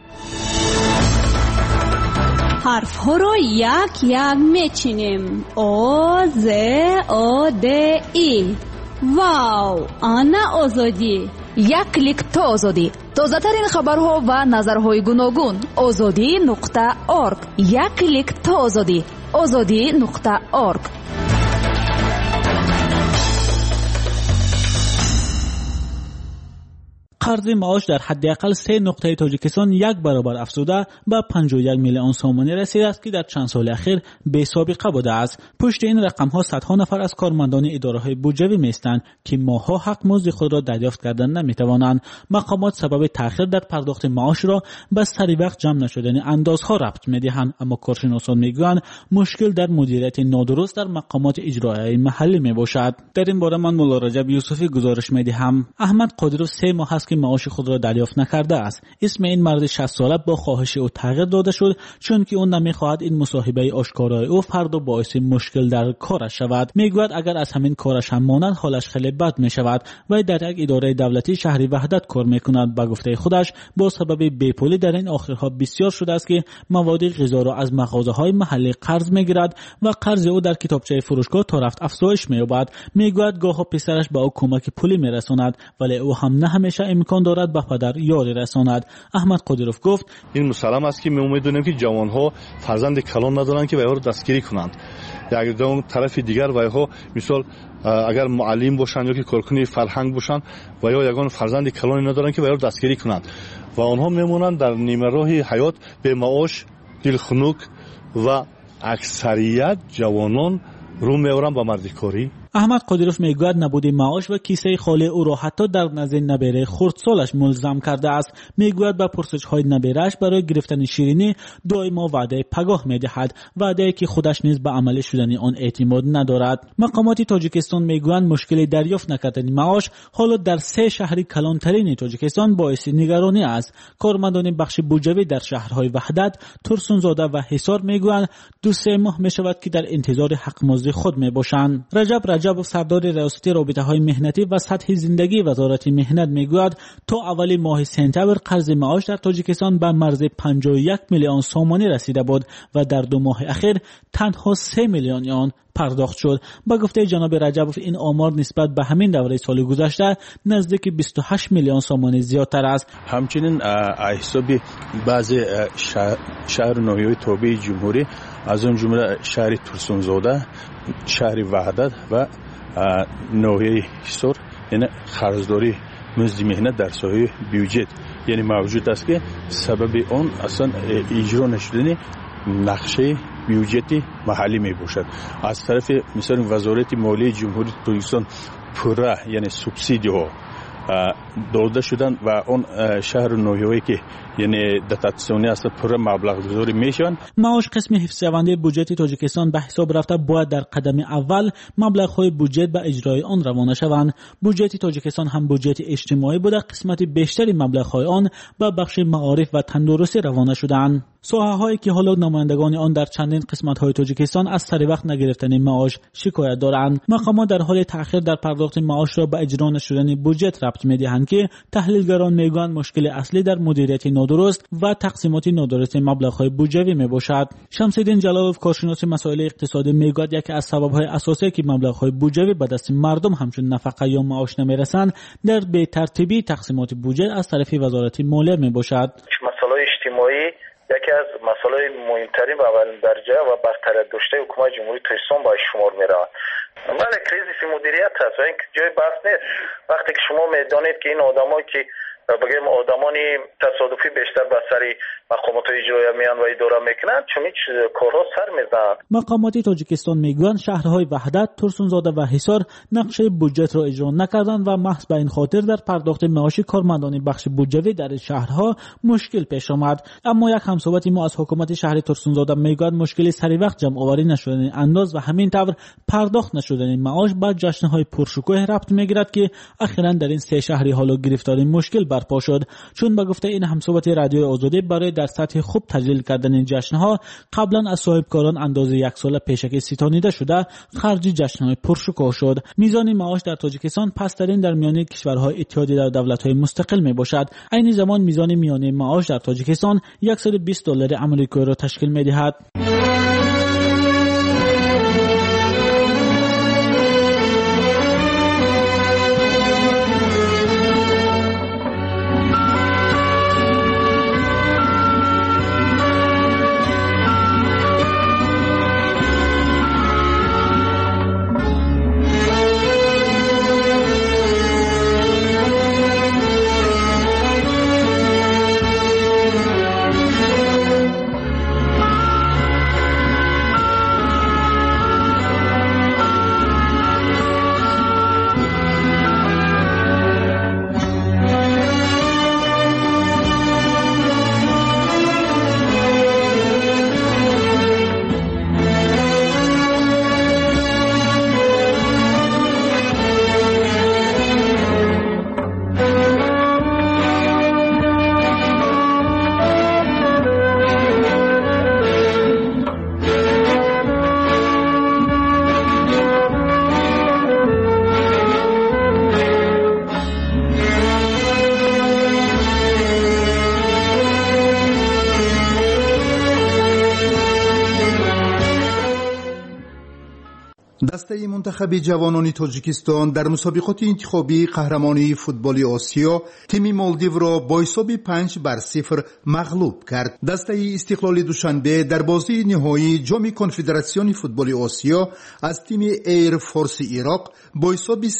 حرف ها را یک یک می چینیم. او ز او د ای. واو، آنا آزادی. یک کلیک تا آزادی. تازه ترین خبرها و نظرهای گوناگون. azadi.org. یک کلیک تا آزادی. azadi.org. قرض معاش در حداقل 3 نقطه تاجیکستان 1 برابر افزوده به 51 میلیون سومانی رسیده است که در چند سال اخیر بی سابقه بوده است. پشت این رقم ها صدها نفر از کارمندان اداره های بودجوی میستند که ماهها حق مزد خود را دریافت کردن نمیتوانند. مقامات سبب تاخیر در پرداخت معاش را به سری وقت جمع نشدن اندازها ربط میدهند، اما کارشناسان میگویند مشکل در مدیریت نادرست در مقامات اجرایی محلی میباشد. در این باره من مولا رجب یوسفی گزارش میدهم. احمد قادروف 3 ماه است که معاش خود را دریافت نکرده است. اسم این مرد 60 ساله با خواهش او تغییر داده شد چون که او نمیخواهد این مصاحبه آشکارای او فردا باعث مشکل در کارش شود. میگوید اگر از همین کارش هم ماند حالش خیلی بد میشود. و در یک اداره دولتی شهری وحدت کار میکند. به گفته خودش با سبب بیپولی در این آخرها بسیار شده است که مواد غذا را از مغازه‌های محلی قرض میگیرد و قرض او در کتابچه فروشگاه تا رفت افزایش مییابد. میگوید گاهی پسرش به او کمک پولی میرساند ولی او هم نه همیشه امکان دارد به پدر یاری رساند. احمد قادروف گفت این مسلم است که ما میدونیم که جوانها فرزند کلان ندارند که ویها را دستگیری کنند. یک دو طرف دیگر ویها مثال اگر معلم باشند یا که کارکنی فرهنگ باشند ویها یگان فرزند کلانی ندارند که ویها را دستگیری کنند و آنها میمونند در نیمه راه حیات به معاش، دلخنک و اکثریت جوانان رو میورند به مردکاری. احمد قادروف میگوید نبود معاش و کیسه خالی او را حتی در نزد نبیره خردسالش ملزم کرده است. میگوید به پرسش‌های نبیره‌اش برای گرفتن شیرینی دائما وعده پگاه میدهد، وعده‌ای که خودش نیز به عمل شدن آن اعتماد ندارد. مقامات تاجیکستان میگویند مشکل دریافت نکردن معاش حالا در 3 شهر کلانترین تاجیکستان باعث نگرانی است. کارمندان بخش بودجوی در شهرهای وحدت، ترسونزاده و حصار میگویند 2-3 ماه میشود که در انتظار حق مزد خود میباشند. رجب سردار ریاست رابطه‌های مهنتی و سطح زندگی وزارت مهنت میگوید تا اول ماه سپتامبر قرض معاش در تاجیکستان به مرز 51 میلیون سومانی رسیده بود و در 2 ماه اخیر تنها 3 میلیون آن پرداخت شد. با گفته جناب رجبوف این آمار نسبت به همین دوره سال گذشته نزدیک 28 میلیون سومانی زیادتر است. همچنین حساب بعضی شهر ناحیه‌های تابع جمهوری از اون جمله شهر ترسونزاده، شهر وحدت و ناحیه حصار یعنی قرضداری مزد مهنت در ساحه بیوجت یعنی موجود است که سبب آن اصلا اجرا نشدن نقشه بیوجت محلی می باشد. از طرف مثلا وزارت مالیه جمهوری تاجیکستان پوره یعنی سوبسیدی ها داده شدن و اون شهر نویوی که یعنی دتاتسیونی است پوره مبلغ گذاری میشن. معاش قسم حفظ شونده بودجه تاجیکستان به حساب رفته باید در قدم اول مبلغ‌های بودجه به اجرای آن روانه شوند. بودجه تاجیکستان هم بودجه اجتماعی بوده، قسمت بیشتری مبلغ‌های آن به بخش معارف و تندرستی روانه شدند. ساحه‌هایی که حالا نمایندگان آن در چندین قسمت‌های تاجیکستان از سر وقت نگرفتن معاش شکایت دارند. مقامات در حال تأخیر در پرداخت معاش را به اجرا نشدن بودجه ربط می‌دهند که تحلیلگران میگویند مشکل اصلی در مدیریت نادرست و تقسیمات نادرست مبلغ‌های بودجوی میباشد. شمس‌الدین جلالوف کارشناس مسائل اقتصادی میگوید یکی از سبب‌های اساسی که مبلغ‌های بودجوی به دست مردم همچون نفقه یا معاش نمیرسند در بی‌ترتیبی تقسیمات بودجه از طرف وزارت مالیه میباشد. مسائل اجتماعی یکی از مسائل مهمترین و اولین درجه و برتری داشته حکومت جمهوری تاجیکستان با شمار می‌رود. بله کریزیس مدیریت هست و این جای بحث نیست. وقتی که شما میدانید که این آدمایی که بگیم آدمانی تصادفی بیشتر به سر مقامات اجرایی میان و اداره میکنند چون هیچ کارها سر میزنند. مقامات تاجیکستان میگویند شهرهای وحدت، ترسونزاده و حصار نقشه بودجه را اجرا نکردند و محض به این خاطر در پرداخت معاش کارمندان بخش بودجوی در این شهرها مشکل پیش آمد. اما یک همصحبت ما از حکومت شهر ترسونزاده میگوید مشکل سری وقت جمع آوری نشدن انداز و همین طور پرداخت نشدن معاش به جشنهای پرشکوه ربط میگیرد که اخیراً در این سه شهری حالا گرفتار مشکل برپا شد. چون به گفته این همصحبت رادیوی آزادی برای در سطح خوب تجلیل کردن این جشنها قبلا از صاحبکاران اندازه یک سال پیشکی ستانیده شده خرج جشنهای پرشکوه شد. میزان معاش در تاجیکستان پسترین در میان کشورهای اتحادیه در دولت‌های مستقل میباشد. عین زمان میزان میانه معاش در تاجیکستان $120 آمریکایی را تشکیل میدهد. دسته منتخب جوانان تاجیکستان در مسابقات انتخابی قهرمانی فوتبال آسیا تیم مالدیو را با حساب 5-0 مغلوب کرد. دسته استقلال دوشنبه در بازی نهایی جام کنفدراسیون فوتبال آسیا از تیم ایر فورس عراق با حساب 0-1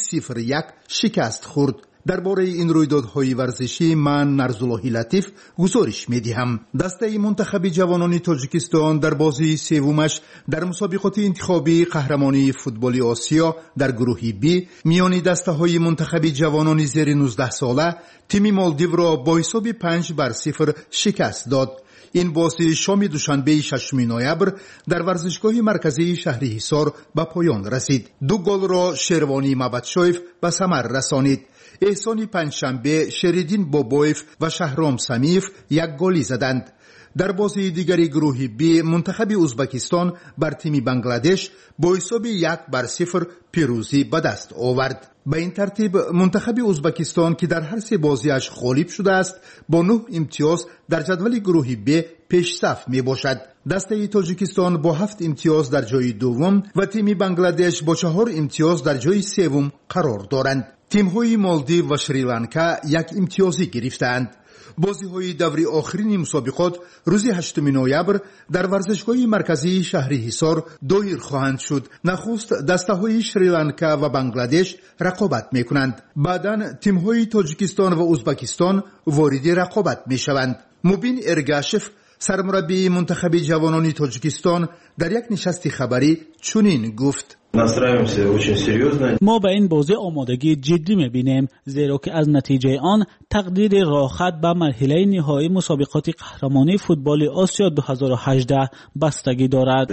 شکست خورد. درباره این رویدادهای ورزشی من نرزاللهی لطیف گزارش می‌دهم. دسته منتخب جوانان تاجیکستان در بازی سومش در مسابقات انتخابی قهرمانی فوتبال آسیا در گروه بی میان دسته‌های منتخب جوانان زیر 19 ساله تیم مالدیو را با حساب 5-0 شکست داد. این بازی شام دوشنبه 6 نوامبر در ورزشگاه مرکزی شهر حصار به پایان رسید. 2 گل را شروانی مبدشویف به ثمر رسانید. احسان پنجشنبه، شریدین بابویف و شهرام سمیف 1 گلی زدند. در بازی دیگری گروه بی منتخب ازبکستان بر تیم بنگلادش با حساب 1-0 پیروزی به دست آورد. به این ترتیب منتخب ازبکستان که در هر 3 بازیش غالب شده است با 9 امتیاز در جدول گروه ب پیش صف می باشد. دسته تاجیکستان با 7 امتیاز در جای دوم و تیم بنگلادش با 4 امتیاز در جای سوم قرار دارند. تیم‌های مالدیو و شریلانکا 1 امتیازی گرفتند. بازی‌های دوری آخرین مسابقات روز 8 نوامبر در ورزشگاه مرکزی شهر حصار دایر خواهند شد. نخست دسته‌های شریلانکا و بنگلادش رقابت می‌کنند. بعداً تیم‌های تاجیکستان و ازبکستان وارد رقابت می‌شوند. مبین ارگاشف سرمربی منتخب جوانان تاجیکستان در یک نشست خبری چنین گفت: ما به این بازی آمادگی جدی می‌بینیم زیرا که از نتیجه آن تقدیر راحت به مرحله نهایی مسابقات قهرمانی فوتبال آسیا 2018 بستگی دارد.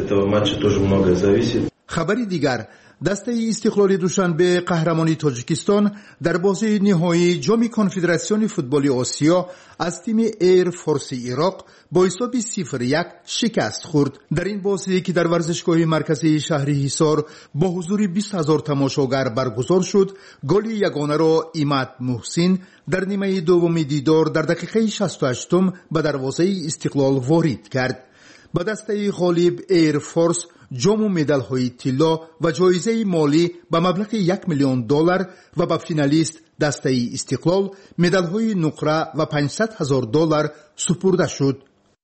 خبری دیگر، دسته استقلال دوشنبه قهرمانی تاجیکستان در بازی نهایی جام کنفدراسیون فوتبال آسیا از تیم ایر فورس عراق با حساب 0-1 شکست خورد. در این بازی که در ورزشگاه مرکزی شهر حصار با حضور 20,000 تماشاگر برگزار شد، گل یگانه را ایمت محسن در نیمه دوم دیدار در دقیقه 68 به دروازه استقلال وارد کرد. به دسته غالب ایر فورس جام و مدال های طلا و جایزه مالی به مبلغ $1,000,000 و به فینالیست دسته استقلال مدال های نقره و $500,000 سپرده شد.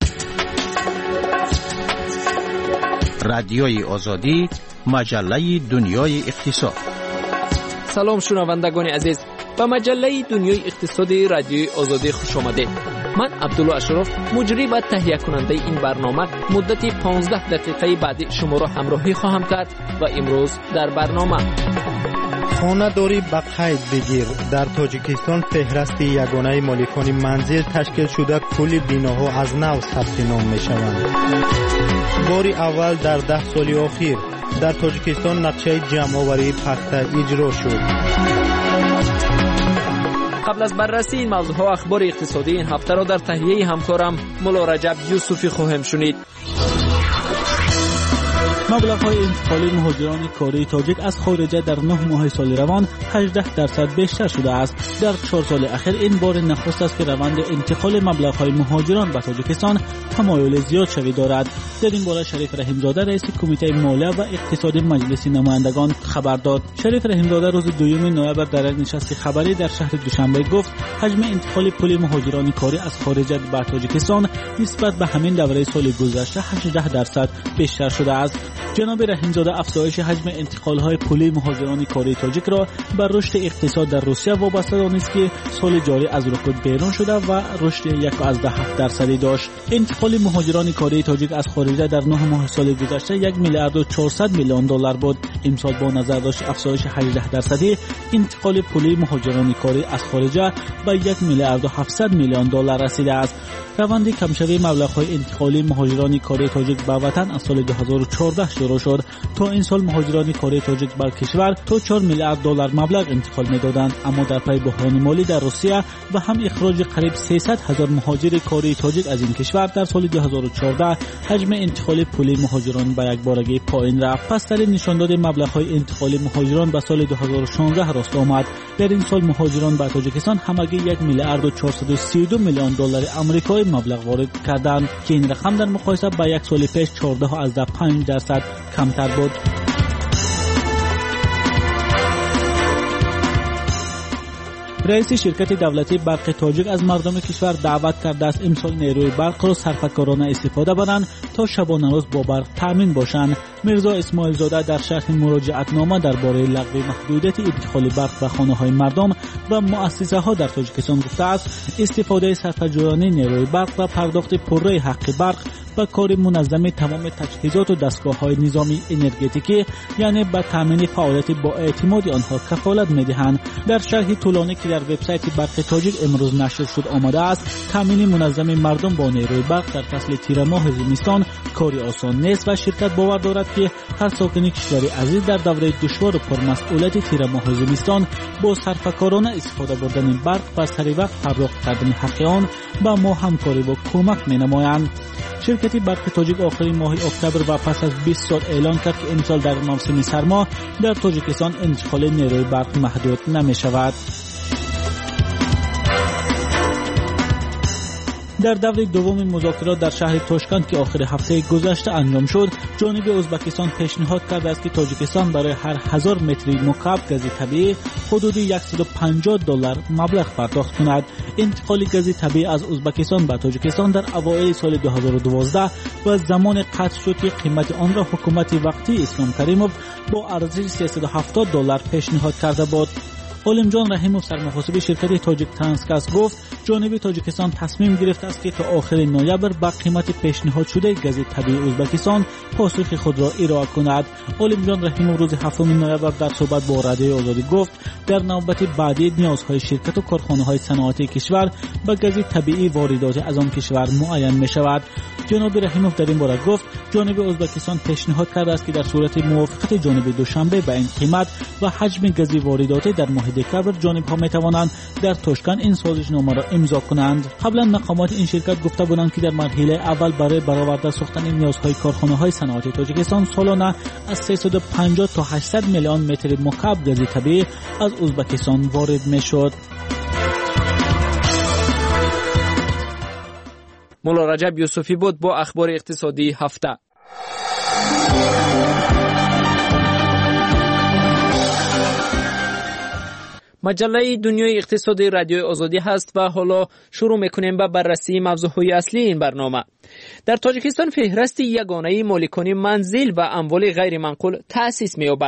رادیوی آزادی، مجله دنیای اقتصاد. سلام شنوندگان عزیز، به مجله دنیای اقتصادی رادیوی آزادی خوش آمدید. من عبدالله اشرف مجری و تهیه کننده این برنامه مدت 15 دقیقه بعد شما را همراهی خواهم کرد و امروز در برنامه خانه داری به قید بگیر. در تاجیکستان فهرست یگانه مالکان منزل تشکیل شده کل بیناها از نو ثبت نام می شوند. بار اول در 10 سال اخیر در تاجیکستان نقشه جمع‌آوری پخته اجرا شد. قبل از بررسی این موضوعات اخبار اقتصادی این هفته را در تهیه همکارم مولا رجب یوسفی خواهیم شنید. مبلغ‌های انتقالی مهاجران کاری تاجیک از خارجه در 9 ماه سال روان 18% بیشتر شده است. در 4 سال اخیر این بار نخست است که روند انتقال مبلغ‌های مهاجران به تاجیکستان تمایل زیاد شوی دارد. در این باره شریف رحیمزاده رئیس کمیته مالیه و اقتصاد مجلس نمایندگان خبر داد. شریف رحیمزاده روز 2 نوامبر در نشست خبری در شهر دوشنبه گفت حجم انتقال پول مهاجران کاری از خارجه به تاجیکستان نسبت به همین دوره سال گذشته 18% بیشتر شده است. جناب رحیمزاده افزایش حجم انتقال‌های پولی مهاجران کاری تاجیک را بر رشد اقتصاد در روسیه وابسته دانست که سال جاری از رکود بیرون شده و رشد 1.7% داشت. انتقال مهاجران کاری تاجیک از خارجه در 9 ماه سال گذشته 1 میلیارد و 400 میلیون دلار بود. امسال با نظر داشت افزایش 18% انتقال پولی مهاجران کاری از خارجه به 1 میلیارد و 700 میلیون دلار رسیده است. روند کمشوی مبلغ‌های انتقالی مهاجران کاری تاجیک به وطن از سال 2014 شروع شد. تا این سال مهاجران کاری تاجیک بر کشور تا 4 میلیارد دلار مبلغ انتقال می‌دادند، اما در پی بحران مالی در روسیه و هم اخراج قریب 300,000 مهاجر کاری تاجیک از این کشور در سال 2014 حجم انتقال پولی مهاجران به یک بارگی پایین رفت. پس در نشان داد مبلغ‌های انتقالی مهاجران به سال 2016 راست آمد. در این سال مهاجران به تاجیکستان همگی 1 میلیارد و 432 میلیون دلار آمریکایی مبلغ وارد کردند که این رقم در مقایسه با یک سال پیش 14.5% کمتر بود. رئیس شرکت دولتی برق تاجیک از مردم کشور دعوت کرده است امسال نیروی برق را صرفه‌کارانه استفاده کنند تا شبانه روز با برق تامین باشند. میرزا اسماعیل زاده در شرح مراجعتنامه درباره لغو محدودیت انتقال برق به خانه‌های مردم و مؤسسه‌ها در تاجیکستان گفته است استفاده صرفه‌جویانه نیروی برق و پرداخت پره حق برق و کار منظم تمام تجهیزات و دستگاه‌های نظامی انرژتیکی یعنی به تامین فعالیت با اعتماد آنها کفالت می‌دهند. در شرح طولانی که در وبسایت برق تاجیک امروز نشر شد آمده است تامین منظم مردم با نیروی برق در فصل تیر ماه زمستان کاری آسان نیست و شرکت باور دارد که هر ساکن کشور عزیز در دوره دشوار و پرمسئولیت تیر ماه زمستان با صرفه‌کارانه استفاده بردن برق و سریع وقت پرداخت کردن حق آن با ما همکاری و کمک می‌نمایند. شرکت برق تاجیک آخرین ماه اکتبر و پس از 20 سال اعلان کرد که امسال در موسم سرما در تاجیکستان انتقال نیروی برق محدود نمی شود. در دوره دوم مذاکرات در شهر تاشکند که آخر هفته گذشته انجام شد، جانب ازبکستان پیشنهاد کرده است که تاجیکستان برای هر 1000 متر مکعب گاز طبیعی حدود $150 مبلغ پرداخت کند. انتقال گاز طبیعی از ازبکستان به تاجیکستان در اوایل سال 2012 و زمان قطع شد که قیمت آن را حکومت وقتی اسلام کریموف با ارزش $370 پیشنهاد کرده بود. عالمجان رحیموف سرمحاسب شرکت تاجیک ترانسگاز گفت جانب تاجیکستان تصمیم گرفته است که تا آخر نوامبر با قیمت پیشنهاد شده گاز طبیعی ازبکستان پاسخ خود را ارائه کند. عالمجان رحیموف روز 7 نوامبر در صحبت با رادیوی آزادی گفت در نوبت بعدی نیازهای شرکت و کارخانه‌های صنعتی کشور با گاز طبیعی واردات از آن کشور معین می شود. جناب رحیموف در این باره گفت جانب ازبکستان پیشنهاد کرده است که در صورت موافقت جانب دوشنبه به این قیمت و حجم گاز واردات در ماه دکبر جانب‌ها می‌توانند در تاشکند این سازشنامه را امضا کنند. قبلا مقامات این شرکت گفته بودند که در مرحله اول برای برآورده ساختن نیازهای کارخانه‌های صنعتی تاجیکستان سالانه از 350 تا 800 میلیون متر مکعب گاز طبیعی از ازبکستان وارد می‌شد. مولا رجب یوسفی بود با اخبار اقتصادی هفته. مجله دنیای اقتصادی رادیوی آزادی هست و حالا شروع میکنیم به بررسی موضوعهای اصلی این برنامه. در تاجیکستان فهرست یگانه مالکان منزل و اموال غیر منقول تأسیس می‌یابد.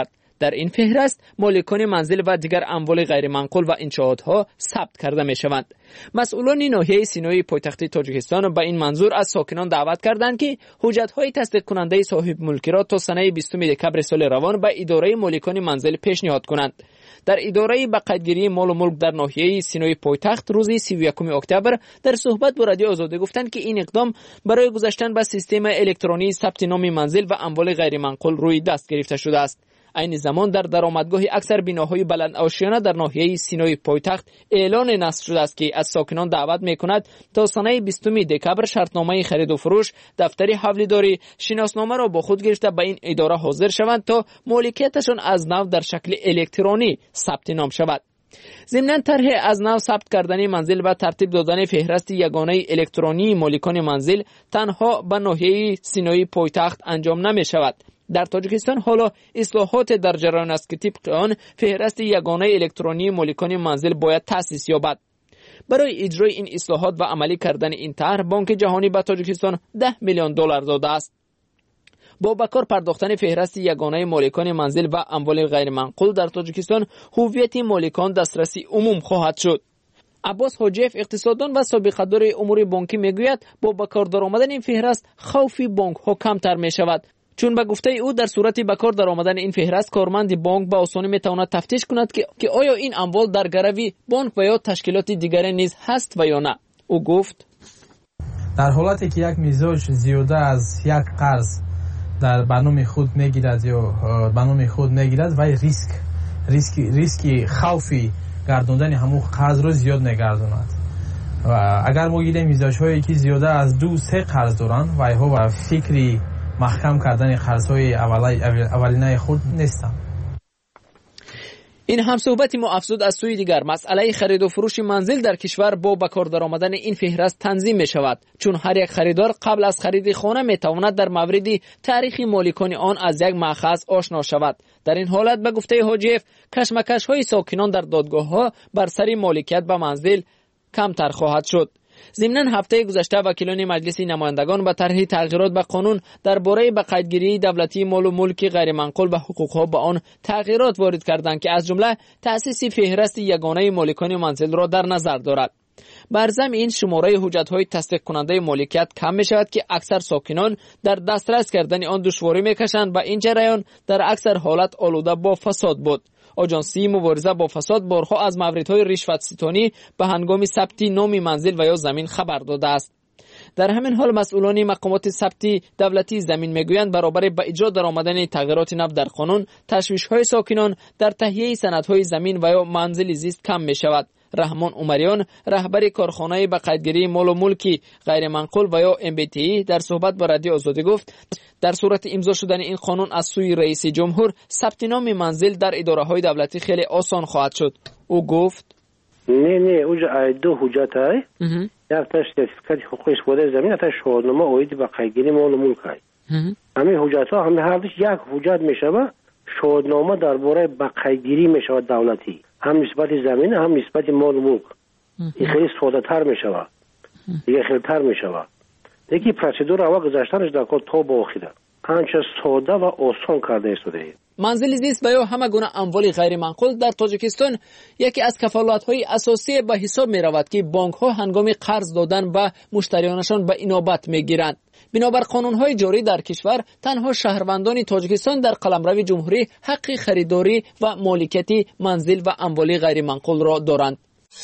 در این فهرست مالکان منزل و دیگر اموال غیر منقول و انشاءاتها ثبت کرده می شوند. مسئولان ناحیه سینای پایتخت تاجیکستان به این منظور از ساکنان دعوت کردند که حجت‌های تصدیق کننده صاحب ملکی را تا سنه 20 دکمبر سال روان به اداره مالکان منزل پیشنهاد کنند. در اداره به قیدگیری مال و ملک در ناحیه سینای پایتخت روز 31 اکتبر در صحبت با رادیو آزادی گفتند که این اقدام برای گذاشتن به سیستم الکترونی ثبت نام منزل و اموال غیر منقول روی دست گرفته شده است. این زمان در درآمدگاه اکثر بناهای بلند آشیانه در ناحیه سینای پایتخت اعلان نصب شده است که از ساکنان دعوت می‌کند تا سنه 20 دکمبر شرطنامه خرید و فروش، دفتر حواله‌داری، شناسنامه را با خود گرفته به این اداره حاضر شوند تا مالکیتشان از نو در شکل الکترونی ثبت نام شود. ضمن طرح از نو ثبت کردن منزل و ترتیب دادن فهرست یگانه الکترونی مالکان منزل تنها به ناحیه سینای پایتخت انجام نمی شود. در تاجیکستان حالا اصلاحات در جریان است که طبق آن فهرست یگانه الکترونی مالکان منزل باید تأسیس یابد. برای اجرای این اصلاحات و عملی کردن این طرح بانک جهانی به تاجیکستان 10 میلیون دلار داده است. با بکار پرداختن فهرست یگانه مالکان منزل و اموال غیر منقول در تاجیکستان هویت مالکان دسترسی عموم خواهد شد. عباس حاجیف اقتصاددان و سابقه دار امور بانکی میگوید با بکار درآمدن این فهرست خوف بانک ها کمتر می شود، چون به گفته او در صورت بکار درآمدن این فهرست کارمند بانک به آسانی میتواند تفتیش کند که آیا این اموال در گروی بانک و یا تشکیلات دیگری نیز هست و یا نه. او گفت در حالتی که یک میزاج زیاده از یک قرض در برنامه خود میگیرد یا برنامه خود میگیرد و ریسک خوفی گردوندن همون قرض رو زیاد میگردوند و اگر ما گیریم میزاج هایی که زیاده از 2-3 قرض دارن و ها و فکری محکم کردن قرض‌های اولینه خود نیستند. این هم صحبت ما افزود از سوی دیگر مسئله خرید و فروش منزل در کشور با بکار درآمدن این فهرست تنظیم می شود، چون هر یک خریدار قبل از خرید خانه می تواند در مورد تاریخ مالکان آن از یک مأخذ آشنا شود. در این حالت به گفته حاجیف کشمکش های ساکنان در دادگاه ها بر سر مالکیت به منزل کمتر خواهد شد. ضمن هفته گذشته وکیلان مجلس نمایندگان به طرح تغییرات به قانون درباره به قیدگیری دولتی مال و ملک غیر منقول و حقوقها به آن تغییرات وارد کردند که از جمله تأسیس فهرست یگانه مالکان منزل را در نظر دارد. بر ضمن این شماره حجت‌های تصدیق کننده مالکیت کم می شود که اکثر ساکنان در دسترس کردن آن دشواری می‌کشند و این جریان در اکثر حالت آلوده با فساد بود. آژانسی مبارزه با فساد بارها از موردهای رشوت ستانی به هنگام ثبت نام منزل و یا زمین خبر داده است. در همین حال مسئولان مقامات ثبت دولتی زمین میگویند برابر با اجرا درآمدن تغییرات نو در قانون تشویش‌های ساکنان در تهیه سندهای زمین و یا منزل زیست کم می شود. رحمان عمریان رهبر کارخانه به قیدگیری مال و ملک غیر منقول و یا MBTI در صحبت با رادیو آزادی گفت در صورت امضا شدن این قانون از سوی رئیس جمهور ثبت نام منزل در اداره‌های دولتی خیلی آسان خواهد شد. او گفت نه اوجا دو حجت های یک تا سرتیفیکات حقوق استفاده زمین تا شهادتنامه اوید به قیدگیری مال و ملک های همه حجت ها همه هر یک حجت میشوه شهادتنامه درباره به قیدگیری میشوه دولتی هم نسبت زمین هم نسبت مال و ملک. این خیلی ساده تر میشوه دیگه خیلی تر میشوه دیگه پروسیدور اول گذاشتنش در کار تا با آخره انچه ساده و آسان کرده شده. منزل زیست و یا همه گونه اموال غیر منقول در تاجیکستان یکی از کفالت‌های اساسی به حساب می‌رود که بانک‌ها هنگام قرض دادن به مشتریانشان به اینابت می‌گیرند. بنابر قانون‌های جاری در کشور تنها شهروندان تاجیکستان در قلمرو جمهوری حق خریداری و مالکیت منزل و اموال غیر منقول را دارند.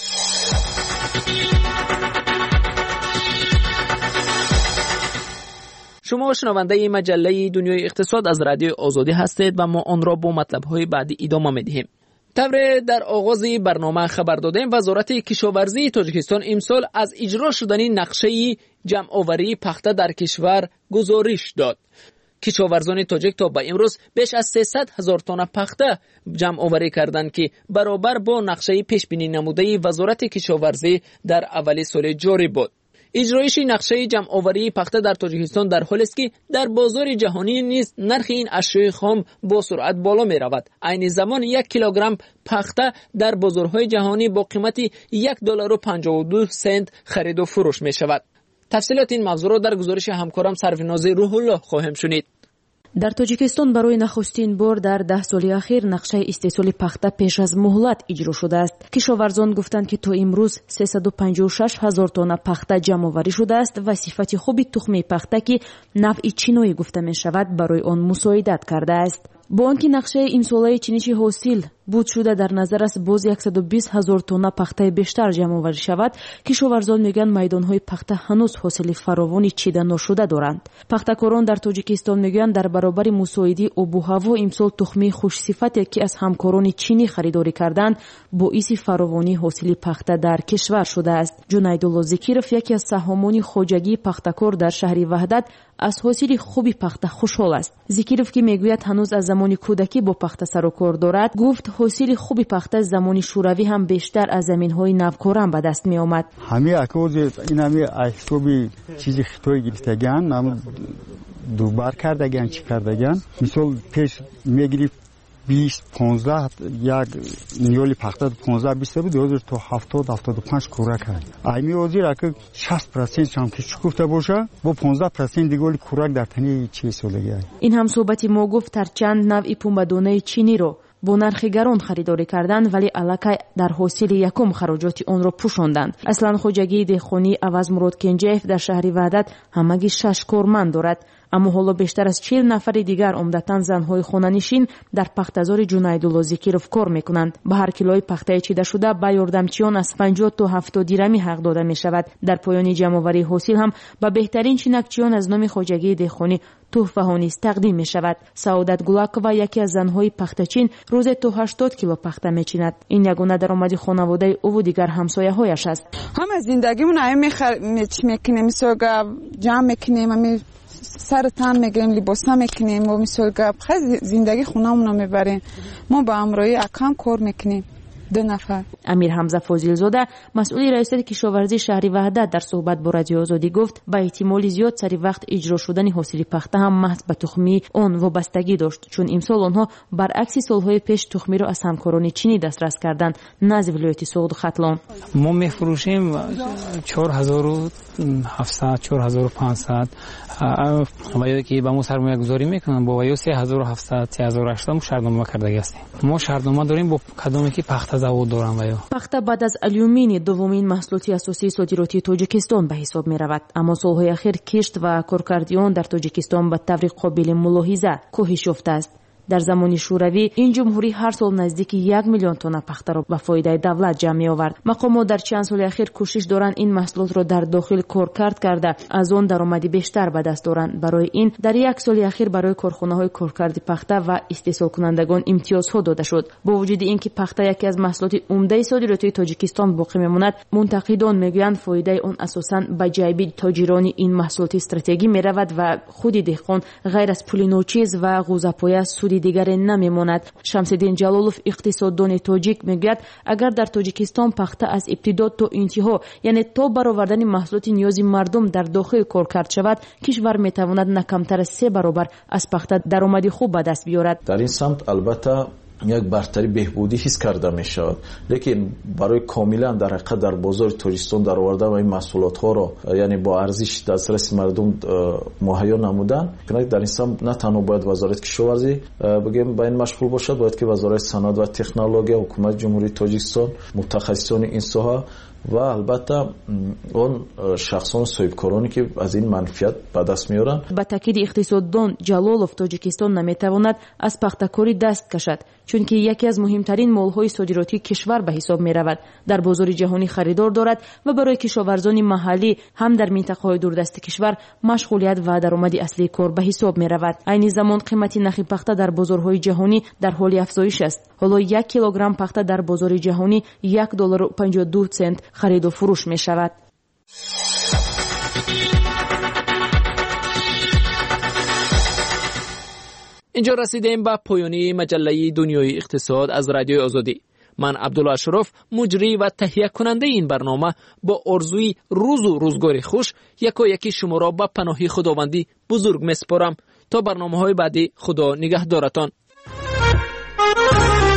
شما شنونده مجله دنیای اقتصاد از رادیو آزادی هستید و ما آن را با مطلب‌های بعدی ادامه می‌دهیم. طبعا در آغاز برنامه خبر دادیم وزارت کشاورزی تاجیکستان امسال از اجرا شدن نقشه جمع‌آوری پخته در کشور گزارش داد. کشاورزان تاجیک تا به امروز بیش از 300,000 تن پخته جمع آوری کردند که برابر با نقشه پیش بینی نموده وزارت کشاورزی در اول سال جاری بود. اجرایش نقشه جمع آوری پخته در تاجیکستان در حالی است که در بازار جهانی نیز نرخ این اشیاء خام با سرعت بالا می رود. عین زمان 1 کیلوگرم پخته در بازارهای جهانی با قیمت $1.52 خرید و فروش می شود. تفصیلات این موضوع را در گزارش همکارم سرفناز روح الله خواهم شنید. در تاجیکستان برای نخستین بار در 10 سال اخیر نقشه استحصال پخته پیش از مهلت اجرا شده است. کشاورزان گفتند که تا امروز 356,000 تن پخته جمع آوری شده است و صفت خوب تخم پخته که نوع چینویی گفته می شود برای آن مساعدت کرده است. با آنکه نقشه امساله چینش حاصل بود شده در نظر است باز 120,000 تن پخته بیشتر جمع آوری شود، کشاورزان میگن میدانهای پخته هنوز حاصل فراوانی چیده نشده دارند. پخته‌کاران در تاجیکستان میگن در برابر مساعده آب و هوا امسال تخم خوش صفتی که از همکاران چینی خریداری کردند باعث فراوانی حاصل پخته در کشور شده است. جنیدالله زکیرов یکی از سهامان خواجگی پخته‌کار در شهر وحدت از حاصل خوبی پخته خوشحال است. زکیرov که میگوید هنوز از زمان کودکی با پخته سر و کار دارد، گفت حاصل خوبی پخته زمان شوروی هم بیشتر از زمین‌های نوکاران به دست می آمد. همه اکوز این همه احسابی چیزی خطایی گرفتگن، نام دوبار کردگن چی کردگن. مثال پیش میگیری 20-15 یک نیولی پخته 15-20 بود، دوزر تو 70-75 کورک کرد. ایمی وزیر که 60% هم که شکفته باشه با 15% دیگه کورک در تنی چی سالگی. این هم صحبتی ما گفت تر چند نوع پنبه‌دانه چینی رو با نرخ گران خریداری کردند ولی الکی در حاصل یکم خراجات آن را پوشاندند. اصلا خواجگی دهخانی عوض مراد کنجیف در شهر وحدت همگی 6 کارمند دارد، اما حالا بیشتر از 40 نفر دیگر عمدتاً زنهای خانه‌نشین در پخته‌زار جنیدالله زکیرov کار میکنند. به هر کیلوی پخته چیده شده به یاردمچیان از 50 تا 70 درمی حق داده می شود. در پایان جمع‌آوری حاصل هم به بهترین چینکچیان از نام خواجگی دهخانی تحفه ها نیز تقدیم می شود. سعادت گلاکова یکی از زنهای پخته‌چین روز تا 80 کیلو پخته میچیند. این یگانه درآمد خانواده او و دیگر همسایه‌هایش است. هم زندگیمون میکنیم، مثلا جمع میکنیم، سر تن میگیریم، لباسا میکنیم و مثلا زندگی خونمون رو میبریم. ما با همراهی اکام کار میکنیم. 2 نفر. امیر حمزه فاضلزاده مسئول ریاست کشاورزی شهر وحدت در صحبت با رادیو آزادی گفت با احتمال زیاد سری وقت اجرا شدن حاصل پخته هم محض به تخمی آن وابستگی داشت، چون امسال آنها برعکس سالهای پیش تخمی را از همکاران چینی دسترس کردند نزد ولایت سوغد ختلان. ما میفروشیم 4700 4500 ولی که با ما سرمایه گذاری میکنن با ویو 3700 3800 ما شرطنامه کرده هستیم. ما شرطنامه داریم با کدومی که پخته زاود دارن ویو. پخته بعد از آلومینی دومین محصولات اساسی صادراتی تاجیکستان به حساب می رود، اما سالهای اخیر کشت و کارکردی آن در تاجیکستان به طور قابل ملاحظه کاهش یافته است. در زمان شوروی این جمهوری هر سال نزدیک 1 میلیون تن پخته را به فایده دولت جمع می آورد. مقامات در چند سال اخیر کوشش دارند این محصولات را در داخل کارکرد کرده از آن درآمدی بیشتر به دست دارند. برای این در 1 سال اخیر برای کارخانه‌های کارکرد پخته و استحصال کنندگان امتیازها داده شد. با وجود اینکه پخته یکی از محصولات عمده صادراتی تاجیکستان باقی میماند، منتقدان میگویند فایده آن اساساً به جیب تاجران این محصولات استراتژی می رود و خود دهقان غیر از پول نوچیز و غوزه‌پایه سود دیگر نمیماند. شمس‌الدین جلالوف اقتصاددان تاجیک میگوید اگر در تاجیکستان پخته از ابتدا تا انتها یعنی تا برآوردن محصولات نیازی مردم در داخل کار کرد شود، کشور میتواند نه کمتر از 3 برابر از پخته درآمدی خوب به دست بیاورد. در این سمت البته یک برتری بهبودی حس کرده می شود، لیکن برای کاملا در حقیقت در بازار تاجیکستان در آوردن این محصولات ها را یعنی با ارزش دسترس مردم مهیا نمودن، در این سمت نه تنها باید وزارت کشاورزی بگیم با این مشغول باشد، باید که وزارت صنعت و تکنولوژی حکومت جمهوری تاجیکستان متخصصان این ساحه و البته اون شخصان صاحبکارانی که از این منفعت به دست میارن. با تاکید اقتصاددان جلالوف تاجیکستان نمیتواند از پخته‌کاری دست کشد، چون که یکی از مهمترین مال‌های صادراتی کشور به حساب می‌رود، در بازار جهانی خریدار دارد و برای کشاورزان محلی هم در منطقه‌های دوردست کشور مشغولیت و درآمد اصلی کار به حساب می‌رود. عین زمان قیمت نخ پخته در بازارهای جهانی در حال افزایش است. حالا 1 کیلوگرم پخته در بازار جهانی $1.52 خرید و فروش می شود. اینجا رسیدیم به پایانی مجله دنیای اقتصاد از رادیو آزادی. من عبدالله اشرف مجری و تهیه کننده این برنامه با آرزوی روز و روزگار خوش یکی شما را به پناه خداوندی بزرگ میسپارم. تا برنامه‌های بعدی خدا نگهدارتان.